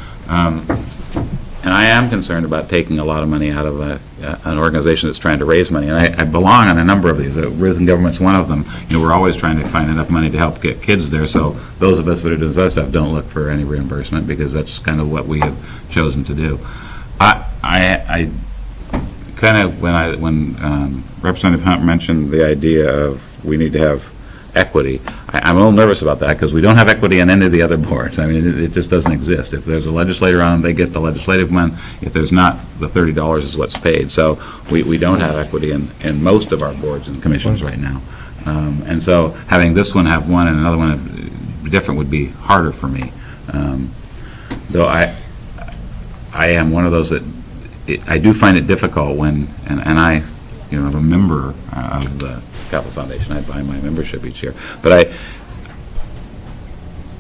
Speaker 12: And I am concerned about taking a lot of money out of an organization that's trying to raise money. And I belong on a number of these. Ruth and Government's one of them. We're always trying to find enough money to help get kids there. So those of us that are doing this stuff don't look for any reimbursement because that's kind of what we have chosen to do. I kind of, when Representative Hunt mentioned the idea of we need to have equity, I'm a little nervous about that because we don't have equity on any of the other boards. I mean, it just doesn't exist. If there's a legislator on them, they get the legislative one. If there's not, the $30 is what's paid. So we don't have equity in most of our boards and commissions right now. And so having this one have one and another one different would be harder for me. Though I am one of those that I do find it difficult when, and I I'm a member of the Capital Foundation. I buy my membership each year. But I have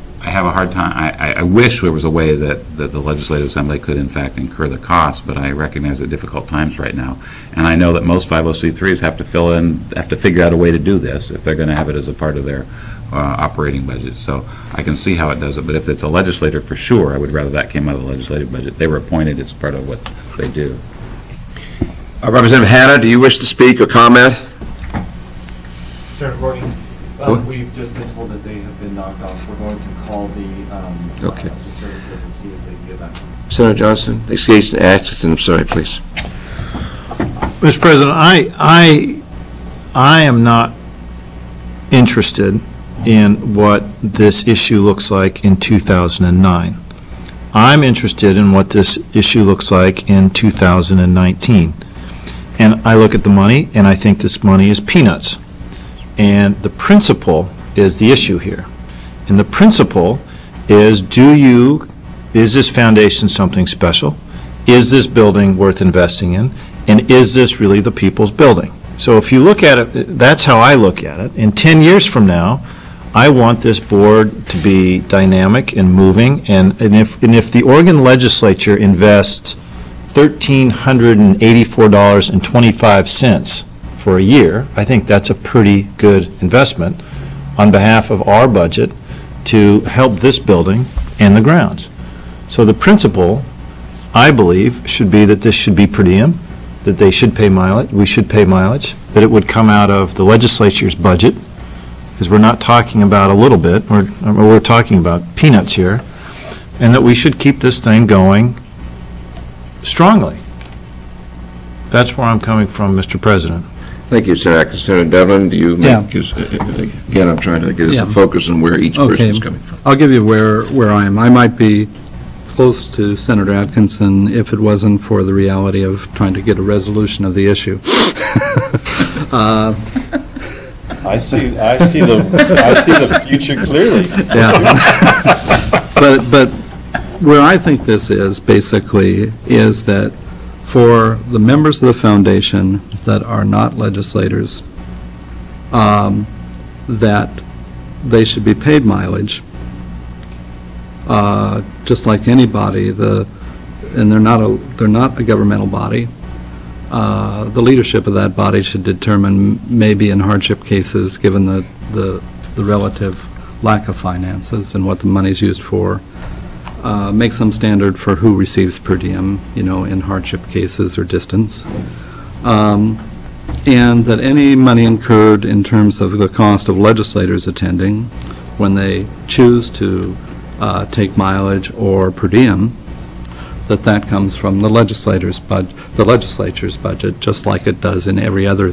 Speaker 12: have a hard time, I wish there was a way that the Legislative Assembly could in fact incur the cost, but I recognize the difficult times right now. And I know that most 501c3s have to figure out a way to do this if they're going to have it as a part of their operating budget. So I can see how it does it, but if it's a legislator, for sure, I would rather that came out of the legislative budget. They were appointed, it's part of what they do.
Speaker 1: Representative Hanna, do you wish to speak or comment?
Speaker 13: Senator Gordon, we've just been told that they have been knocked off. We're going to call the
Speaker 1: Okay.
Speaker 13: the services and see if they can get back.
Speaker 1: Senator Johnson, Jason Atkinson, I'm sorry, please.
Speaker 8: Mr. President, I am not interested in what this issue looks like in 2009. I'm interested in what this issue looks like in 2019. And I look at the money, and I think this money is peanuts. And the principle is the issue here. And the principle is, is this foundation something special? Is this building worth investing in? And is this really the people's building? So if you look at it, that's how I look at it. In 10 years from now, I want this board to be dynamic and moving. And if the Oregon legislature invests $1,384.25 for a year, I think that's a pretty good investment on behalf of our budget to help this building and the grounds. So the principle, I believe, should be that this should be per diem, that they should pay mileage, we should pay mileage, that it would come out of the legislature's budget, because we're not talking about a little bit, we're talking about peanuts here, and that we should keep this thing going strongly. That's where I'm coming from, Mr. President.
Speaker 1: Thank you, Senator Atkinson. Senator Devlin, do you
Speaker 3: Yeah.
Speaker 1: make, again, I'm trying to get us
Speaker 3: Yeah.
Speaker 1: a focus on where each person is coming from.
Speaker 3: I'll give you where I am. I might be close to Senator Atkinson if it wasn't for the reality of trying to get a resolution of the issue.
Speaker 8: I see the future clearly.
Speaker 3: Yeah. But where I think this is, basically, is that for the members of the foundation that are not legislators, that they should be paid mileage, just like anybody. And they're not a governmental body. The leadership of that body should determine, maybe in hardship cases, given the relative lack of finances and what the money's used for, make some standard for who receives per diem, in hardship cases or distance. And that any money incurred in terms of the cost of legislators attending, when they choose to take mileage or per diem, that comes from the legislature's budget, just like it does in every other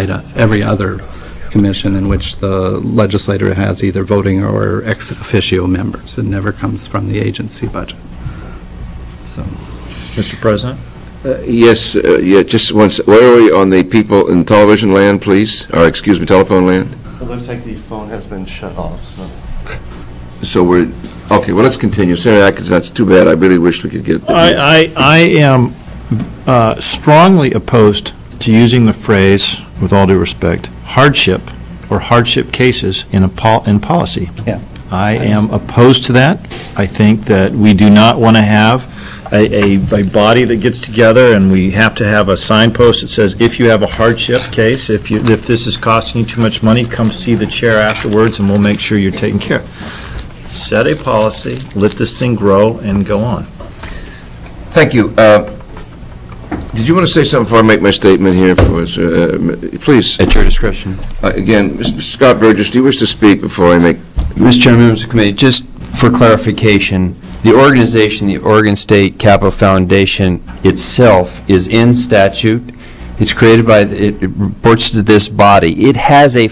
Speaker 3: commission in which the legislator has either voting or ex officio members. It never comes from the agency budget. So,
Speaker 8: Mr. President?
Speaker 1: Yes, just once, where are we on the people in television land, please? Or, excuse me, telephone land?
Speaker 13: It looks like the phone has been shut off, so.
Speaker 1: So we're, okay, well, let's continue. Senator Atkins, that's too bad. I really wish we could get.
Speaker 8: I am strongly opposed to using the phrase, with all due respect, hardship or hardship cases in policy.
Speaker 3: Yeah.
Speaker 8: I am opposed to that. I think that we do not want to have a body that gets together and we have to have a signpost that says, if you have a hardship case, if this is costing you too much money, come see the chair afterwards and we'll make sure you're taken care of. Set a policy, let this thing grow, and go on.
Speaker 1: Thank you. Did you want to say something before I make my statement here? Please.
Speaker 2: At your discretion.
Speaker 1: Again, Mr. Scott Burgess, do you wish to speak before I make?
Speaker 2: Mr. Chairman, members of the committee, just for clarification, the organization, the Oregon State Capital Foundation itself is in statute. It's created by, it reports to this body. It has a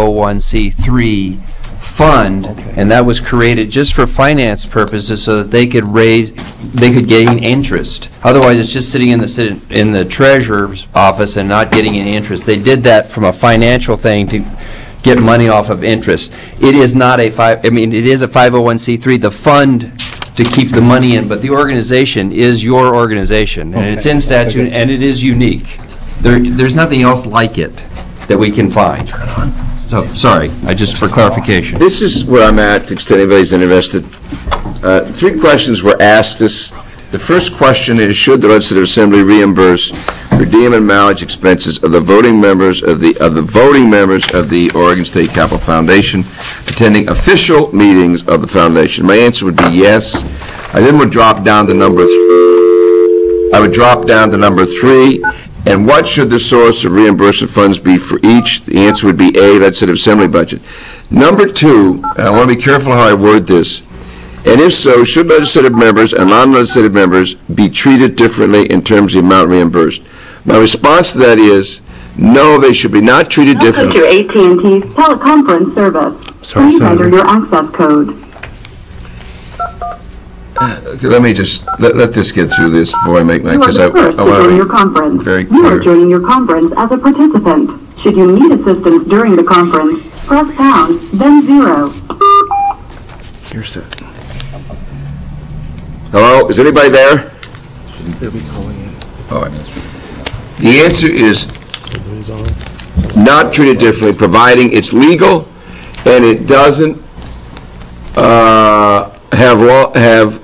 Speaker 2: 501c3 fund, and that was created just for finance purposes so that they could gain interest. Otherwise, it's just sitting in the treasurer's office and not getting any interest. They did that from a financial thing to get money off of interest. It is not it is a 501c3, the fund to keep the money in, but the organization is your organization, and it's in statute, and it is unique. There's nothing else like it that we can find. So, sorry, just for clarification.
Speaker 1: This is where I'm at, to extent anybody's interested. 3 questions were asked us. The first question is, should the Legislative Assembly reimburse per diem and mileage expenses of the voting members of the Oregon State Capitol Foundation attending official meetings of the foundation? My answer would be yes. I then would drop down to number 3. And what should the source of reimbursement funds be for each? The answer would be A, Legislative Assembly budget. Number 2, and I want to be careful how I word this, and if so, should legislative members and non-legislative members be treated differently in terms of the amount reimbursed? My response to that is, no, they should be not treated differently.
Speaker 14: Welcome to AT&T's teleconference service. Please enter your access code.
Speaker 1: Okay, let me just, let this get through this before I make my, because I want to
Speaker 14: join your conference.
Speaker 1: Very
Speaker 14: You are
Speaker 1: clear.
Speaker 14: joining your conference as a participant. Should you need assistance during the conference, press pound, then 0.
Speaker 1: You're set. Hello, is anybody there? All right. The answer is not treated differently, providing it's legal and it doesn't have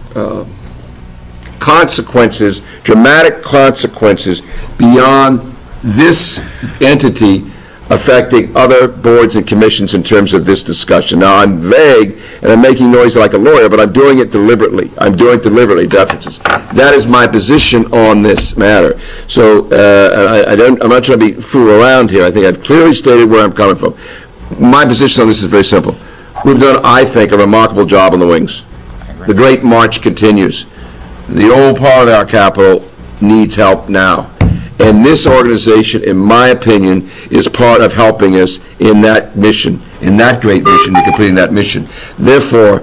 Speaker 1: consequences, dramatic consequences beyond this entity affecting other boards and commissions in terms of this discussion. Now, I'm vague, and I'm making noise like a lawyer, but I'm doing it deliberately. I'm doing it deliberately, deferences. That is my position on this matter. So, I'm not trying to be fool around here. I think I've clearly stated where I'm coming from. My position on this is very simple. We've done, I think, a remarkable job on the wings. The great march continues. The old part of our capital needs help now. And this organization, in my opinion, is part of helping us in that mission, in that great mission, to completing that mission. Therefore,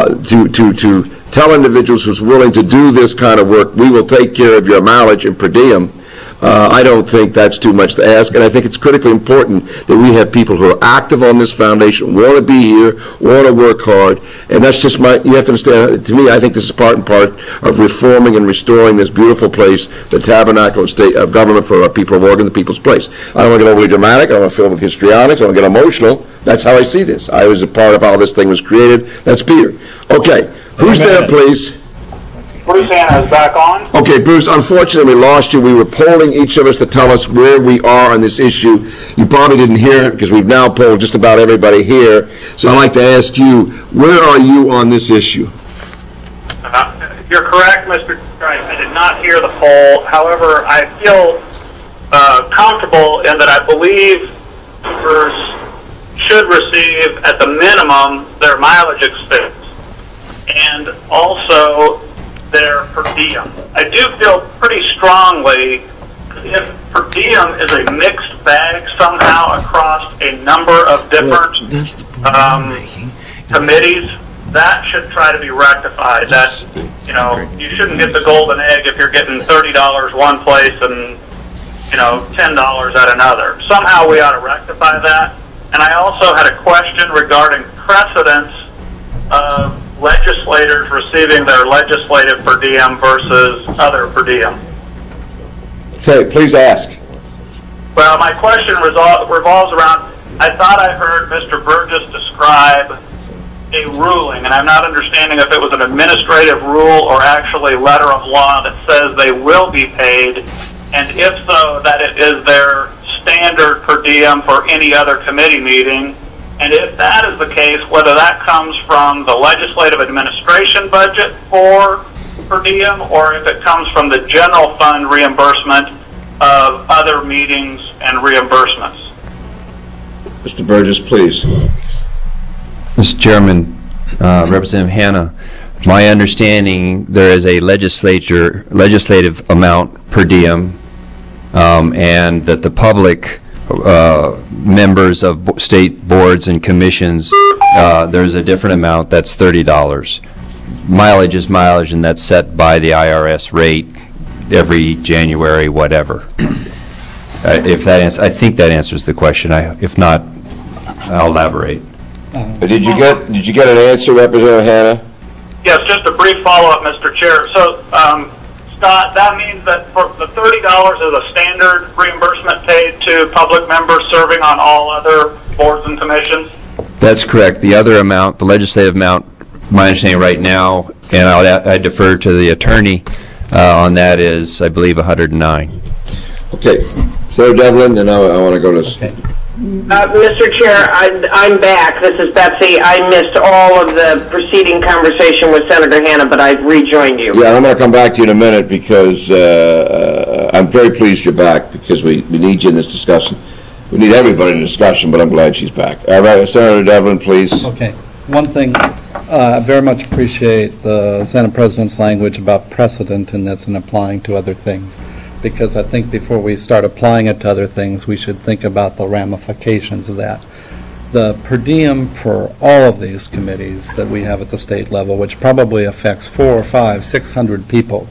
Speaker 1: to tell individuals who's willing to do this kind of work, we will take care of your mileage and per diem, I don't think that's too much to ask, and I think it's critically important that we have people who are active on this foundation, want to be here, want to work hard, and that's just you have to understand, to me, I think this is part and part of reforming and restoring this beautiful place, the tabernacle of government for our people of Oregon, the people's place. I don't want to get overly dramatic, I don't want to fill with histrionics, I don't want to get emotional. That's how I see this. I was a part of how this thing was created. That's Peter. Okay, who's there, please?
Speaker 6: Bruce Anna is back on.
Speaker 1: Okay, Bruce, unfortunately, we lost you. We were polling each of us to tell us where we are on this issue. You probably didn't hear it because we've now polled just about everybody here. So I'd like to ask you, where are you on this issue?
Speaker 6: You're correct, Mr. I did not hear the poll. However, I feel comfortable in that I believe members should receive, at the minimum, their mileage expense and also their per diem. I do feel pretty strongly if per diem is a mixed bag somehow across a number of different committees, that should try to be rectified. That, you shouldn't get the golden egg if you're getting $30 one place and, $10 at another. Somehow we ought to rectify that. And I also had a question regarding precedence of legislators receiving their legislative per diem versus other per diem.
Speaker 1: Okay, please ask.
Speaker 6: Well, my question revolves around, I thought I heard Mr. Burgess describe a ruling, and I'm not understanding if it was an administrative rule or actually letter of law that says they will be paid, and if so, that it is their standard per diem for any other committee meeting. And if that is the case, whether that comes from the legislative administration budget for per diem, or if it comes from the general fund reimbursement of other meetings and reimbursements.
Speaker 1: Mr. Burgess, please.
Speaker 2: Mr. Chairman, Representative Hanna, my understanding, there is a legislative amount per diem, and that the public members of state boards and commissions, there's a different amount, that's $30. Mileage is mileage, and that's set by the IRS rate every January, whatever. If that I think that answers the question. If not, I'll elaborate.
Speaker 1: Did you get an answer, Representative Hanna?
Speaker 6: Yes, just a brief follow-up, Mr. Chair. So, Scott, that means that for the $30 is a standard reimbursement paid to public members serving on all other boards and commissions?
Speaker 2: That's correct. The other amount, the legislative amount, my understanding right now, and I defer to the attorney on that, is, I believe, 109.
Speaker 1: Okay. Senator Devlin, and I want to go to...
Speaker 5: Mr. Chair, I'm back. This is Betsy. I missed all of the preceding conversation with Senator Hanna, but I've rejoined you.
Speaker 1: Yeah, I'm going to come back to you in a minute because I'm very pleased you're back because we need you in this discussion. We need everybody in the discussion, but I'm glad she's back. All right, Senator Devlin, please.
Speaker 3: Okay. One thing, I very much appreciate the Senate President's language about precedent in this and applying to other things, because I think before we start applying it to other things, we should think about the ramifications of that. The per diem for all of these committees that we have at the state level, which probably affects 400 or 500, 600 people,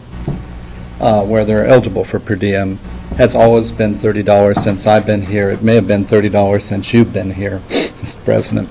Speaker 3: where they're eligible for per diem, has always been $30 since I've been here. It may have been $30 since you've been here, Mr. President.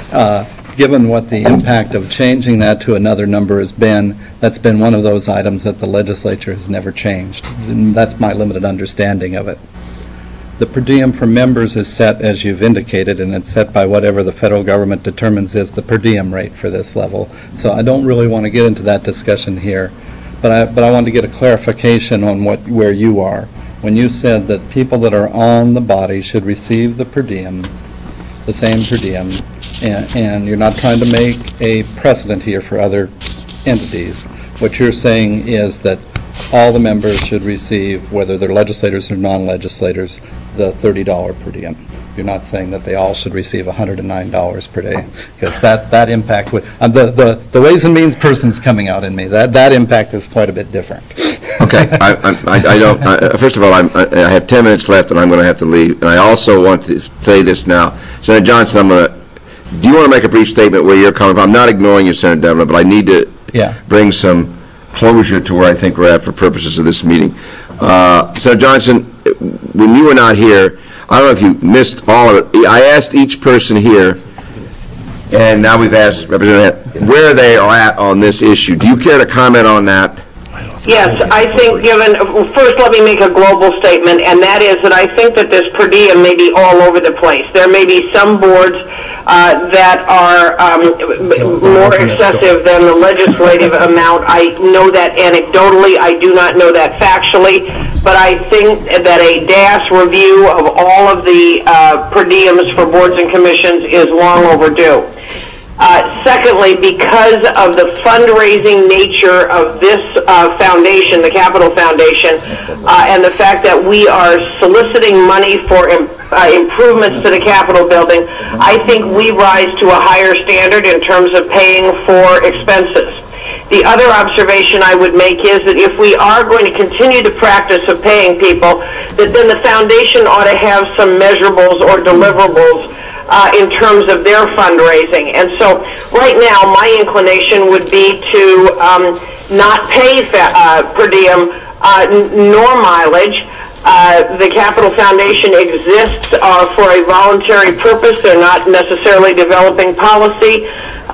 Speaker 3: Given what the impact of changing that to another number has been, that's been one of those items that the legislature has never changed. And that's my limited understanding of it. The per diem for members is set, as you've indicated, and it's set by whatever the federal government determines is the per diem rate for this level. So I don't really want to get into that discussion here, but I want to get a clarification on where you are. When you said that people that are on the body should receive the per diem, the same per diem, and you're not trying to make a precedent here for other entities. What you're saying is that all the members should receive, whether they're legislators or non-legislators, the $30 per diem. You're not saying that they all should receive $109 per day, because that impact would, the Ways and Means person's coming out in me. That impact is quite a bit different.
Speaker 1: Okay, I don't, first of all, I have 10 minutes left and I'm going to have to leave. And I also want to say this now. Senator Johnson, do you want to make a brief statement where you're coming from? I'm not ignoring you, Senator Devlin, but I need to bring some closure to where I think we're at for purposes of this meeting. Senator Johnson, when you were not here, I don't know if you missed all of it. I asked each person here, and now we've asked Representative, where they are at on this issue. Do you care to comment on that?
Speaker 5: Yes, I think first let me make a global statement, and that is that I think that this per diem may be all over the place. There may be some boards that are more excessive than the legislative amount. I know that anecdotally, I do not know that factually, but I think that a DAS review of all of the per diems for boards and commissions is long overdue. Secondly, because of the fundraising nature of this foundation, the Capitol Foundation, and the fact that we are soliciting money for improvements to the Capitol building, I think we rise to a higher standard in terms of paying for expenses. The other observation I would make is that if we are going to continue the practice of paying people, that then the foundation ought to have some measurables or deliverables in terms of their fundraising. And so right now my inclination would be to not pay per diem nor mileage. The Capitol Foundation exists for a voluntary purpose. They're not necessarily developing policy.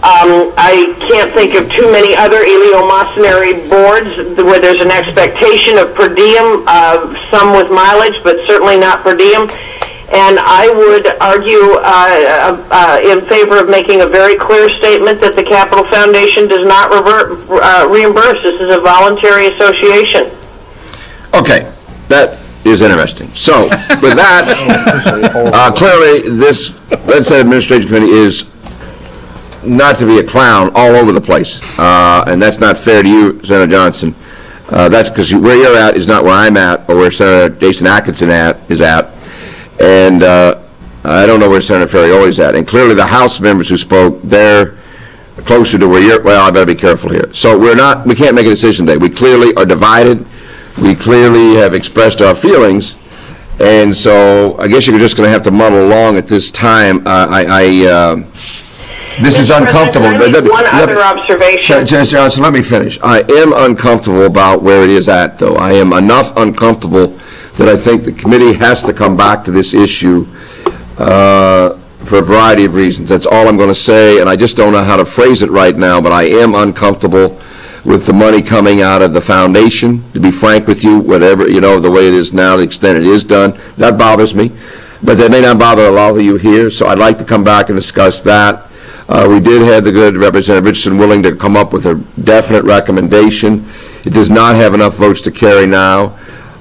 Speaker 5: I can't think of too many other eleemosynary boards where there's an expectation of per diem, some with mileage, but certainly not per diem. And I would argue in favor of making a very clear statement that the Capitol Foundation does not reimburse. This is a voluntary association.
Speaker 1: Okay, that is interesting. So, with that, clearly this Legislative Administration Committee is not to be a clown all over the place. And that's not fair to you, Senator Johnson. That's because where you're at is not where I'm at or where Senator Jason Atkinson is at. And I don't know where Senator Ferrioli is at. And clearly the House members who spoke, they're closer to where you're, well, I better be careful here. So we can't make a decision today. We clearly are divided. We clearly have expressed our feelings. And so I guess you're just going to have to muddle along at this time. This is uncomfortable.
Speaker 5: One other observation.
Speaker 1: Senator Johnson, let me finish. I am uncomfortable about where it is at, though. I am enough uncomfortable that I think the committee has to come back to this issue for a variety of reasons. That's all I'm going to say, and I just don't know how to phrase it right now, but I am uncomfortable with the money coming out of the foundation, to be frank with you, whatever, the way it is now, the extent it is done. That bothers me. but that may not bother a lot of you here, so I'd like to come back and discuss that. We did have the good Representative Richardson willing to come up with a definite recommendation. It does not have enough votes to carry now.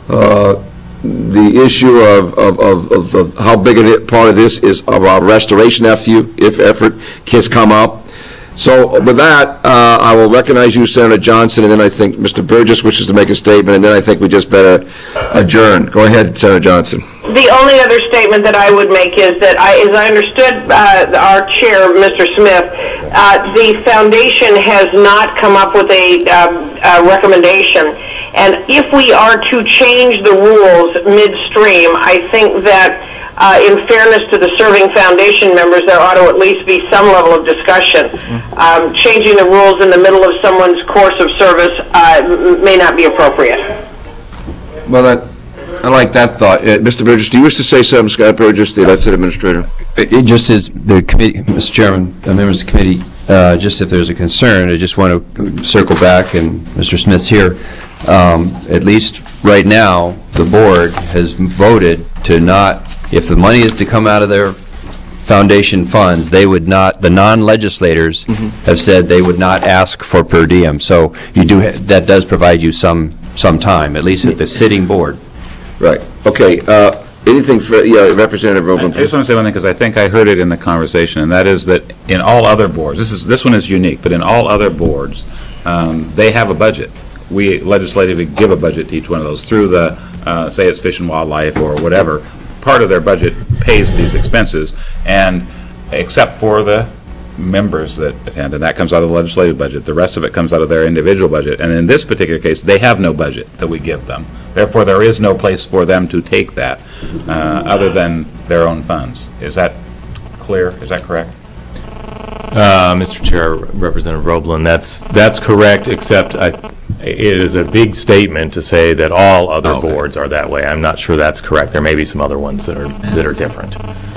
Speaker 1: The issue of how big a part of this is about restoration effort has come up. So with that, I will recognize you, Senator Johnson, and then I think Mr. Burgess wishes to make a statement, and then I think we just better adjourn. Go ahead, Senator Johnson.
Speaker 5: The only other statement that I would make is that, as I understood our chair, Mr. Smith, the foundation has not come up with a recommendation. And if we are to change the rules midstream, I think that in fairness to the serving foundation members, there ought to at least be some level of discussion. Changing the rules in the middle of someone's course of service may not be appropriate.
Speaker 1: Well, I like that thought. Mr. Burgess, do you wish to say something, Scott Burgess, the elected administrator?
Speaker 2: It just is the committee, Mr. Chairman, members of the committee, just if there's a concern, I just want to circle back, and Mr. Smith's here. At least right now, the board has voted to not, if the money is to come out of their foundation funds, they would not, the non-legislators have said they would not ask for per diem. So you do, that does provide you some time, at least at the sitting board.
Speaker 1: Right. Okay. Anything for, Representative Roblin?
Speaker 12: I just want to say one thing, because I think I heard it in the conversation, and that is that in all other boards, this one is unique, but in all other boards, they have a budget. We legislatively give a budget to each one of those through the, say it's Fish and Wildlife or whatever. Part of their budget pays these expenses, and except for the members that attend, and that comes out of the legislative budget. The rest of it comes out of their individual budget. And in this particular case, they have no budget that we give them. Therefore, there is no place for them to take that other than their own funds. Is that clear? Is that correct?
Speaker 11: Mr. Chair, Representative Roblin, that's correct, except it is a big statement to say that all other boards are that way. I'm not sure that's correct. There may be some other ones that are different.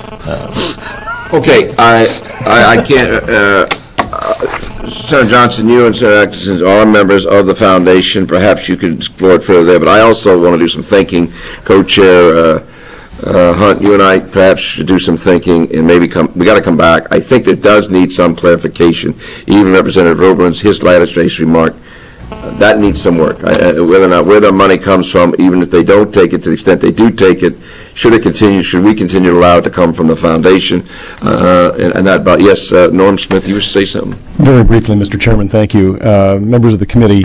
Speaker 1: Okay, I can't, Senator Johnson, you and Senator Atkinson are members of the foundation. Perhaps you could explore it further there, but I also want to do some thinking. Co-Chair Hunt, you and I perhaps should do some thinking, and maybe we got to come back. I think that does need some clarification. Even Representative Roblin's, his legislation remark, that needs some work. Whether or not where the money comes from, even if they don't take it, to the extent they do take it, should it continue? Should we continue to allow it to come from the foundation? And that, but yes, Norm Smith, you wish to say something?
Speaker 10: Very briefly, Mr. Chairman, thank you. Members of the committee,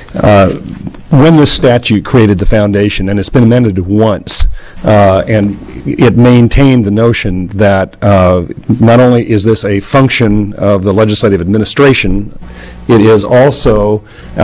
Speaker 10: when this statute created the foundation, and it's been amended once, and it maintained the notion that not only is this a function of the legislative administration, it is also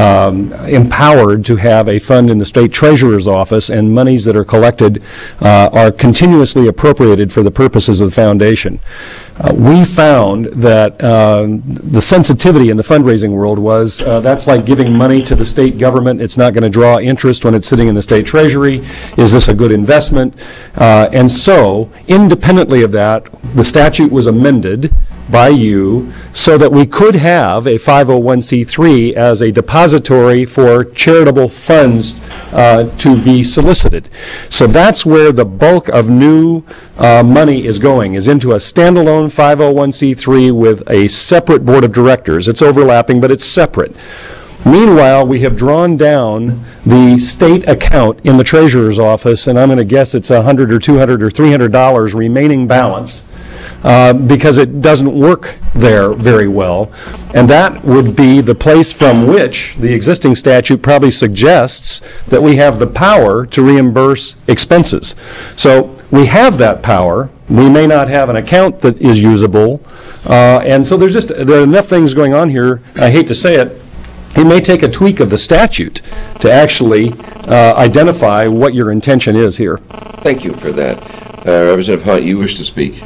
Speaker 10: empowered to have a fund in the state treasurer's office, and monies that are collected are continuously appropriated for the purposes of the foundation. We found that the sensitivity in the fundraising world was that's like giving money to the state government. It's not going to draw interest when it's sitting in the state treasury. Is this a good investment? And so, independently of that, the statute was amended by you so that we could have a 501c3 as a depository for charitable funds to be solicited. So that's where the bulk of new money is going, is into a standalone 501c3 with a separate board of directors. It's overlapping, but it's separate. Meanwhile, we have drawn down the state account in the treasurer's office, and I'm going to guess it's $100 or $200 or $300 remaining balance. Because it doesn't work there very well. And that would be the place from which the existing statute probably suggests that we have the power to reimburse expenses. So we have that power. We may not have an account that is usable. And so there are enough things going on here, I hate to say it, it may take a tweak of the statute to actually identify what your intention is here.
Speaker 1: Thank you for that. Representative Hunt, you wish to speak?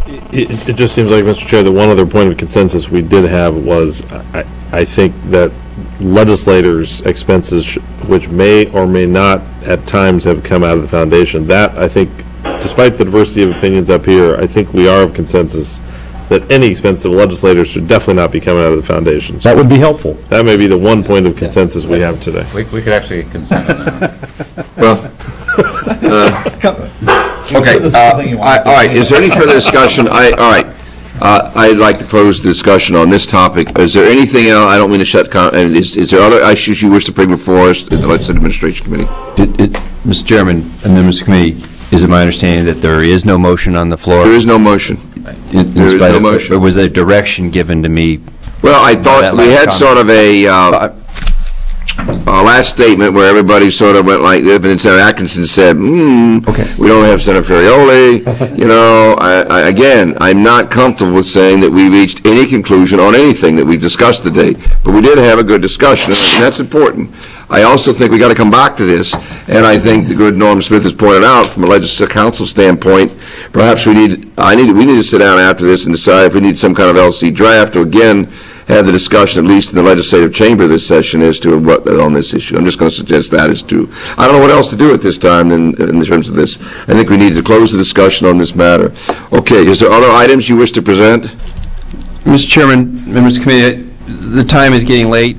Speaker 7: It just seems like, Mr. Chair, that one other point of consensus we did have was, I think that legislators' expenses, which may or may not at times have come out of the foundation, that I think, despite the diversity of opinions up here, I think we are of consensus that any expense of legislators should definitely not be coming out of the foundation. So
Speaker 10: that would be helpful.
Speaker 7: That may be the one point of consensus we have today.
Speaker 12: We could actually consent on that.
Speaker 1: Well, Okay,
Speaker 8: This is the thing you want to
Speaker 1: all right, is there any further discussion? All right. I'd like to close the discussion on this topic. Is there anything else, I don't mean to is there other issues you wish to bring before us, the Legislative Administration Committee?
Speaker 2: Mr. Chairman and members of the committee, is it my understanding that there is no motion on the floor?
Speaker 1: There is no motion.
Speaker 2: There
Speaker 1: is no motion.
Speaker 2: Or was there direction given to me?
Speaker 1: Well, I thought we had sort of a last statement where everybody sort of went like this, and Senator Atkinson said,
Speaker 2: Okay.
Speaker 1: we don't have Senator Ferrioli. You know, again, I'm not comfortable with saying that we reached any conclusion on anything that we've discussed today, but we did have a good discussion, and that's important. I also think we got to come back to this, and I think the good Norm Smith has pointed out from a legislative council standpoint, perhaps we need to sit down after this and decide if we need some kind of LC draft, or again, have the discussion, at least in the legislative chamber this session, as to what on this issue. I'm just going to suggest that as to, I don't know what else to do at this time in terms of this. I think we need to close the discussion on this matter. Okay, is there other items you wish to present?
Speaker 2: Mr. Chairman, members of the committee, the time is getting late.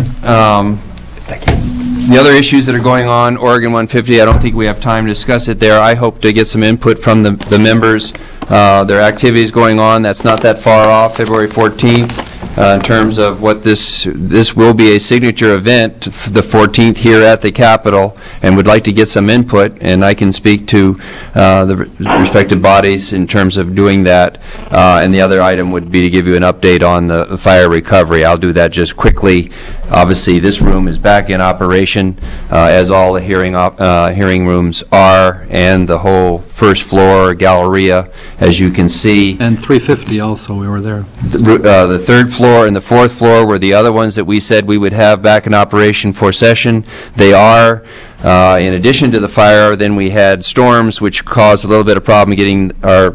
Speaker 2: The other issues that are going on, Oregon 150, I don't think we have time to discuss it there. I hope to get some input from the members. There are activities going on. That's not that far off, February 14th. In terms of what this will be a signature event, the 14th here at the Capitol, and would like to get some input, and I can speak to the respective bodies in terms of doing that. And the other item would be to give you an update on the fire recovery. I'll do that just quickly. Obviously, this room is back in operation, as all the hearing rooms are, and the whole first floor Galleria, as you can see.
Speaker 3: And 350 also, we were there.
Speaker 2: The third floor and the fourth floor were the other ones that we said we would have back in operation for session. They are. In addition to the fire, then we had storms, which caused a little bit of problem getting our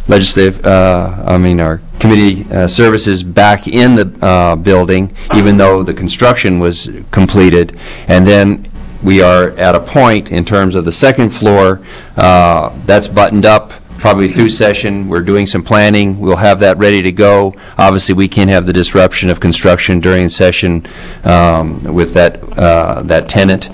Speaker 2: our committee services back in the building, even though the construction was completed. And then we are at a point in terms of the second floor that's buttoned up, probably through session. We're doing some planning. We'll have that ready to go. Obviously, we can't have the disruption of construction during session with that tenant.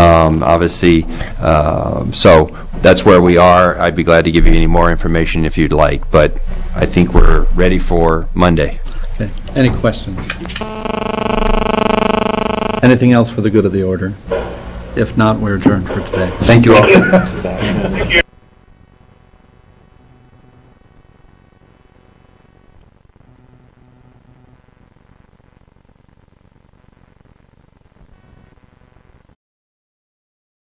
Speaker 2: So that's where we are. I'd be glad to give you any more information if you'd like, but I think we're ready for Monday.
Speaker 3: Okay. Any questions? Anything else for the good of the order? If not, we're adjourned for today.
Speaker 2: Thank you all.
Speaker 6: Thank you.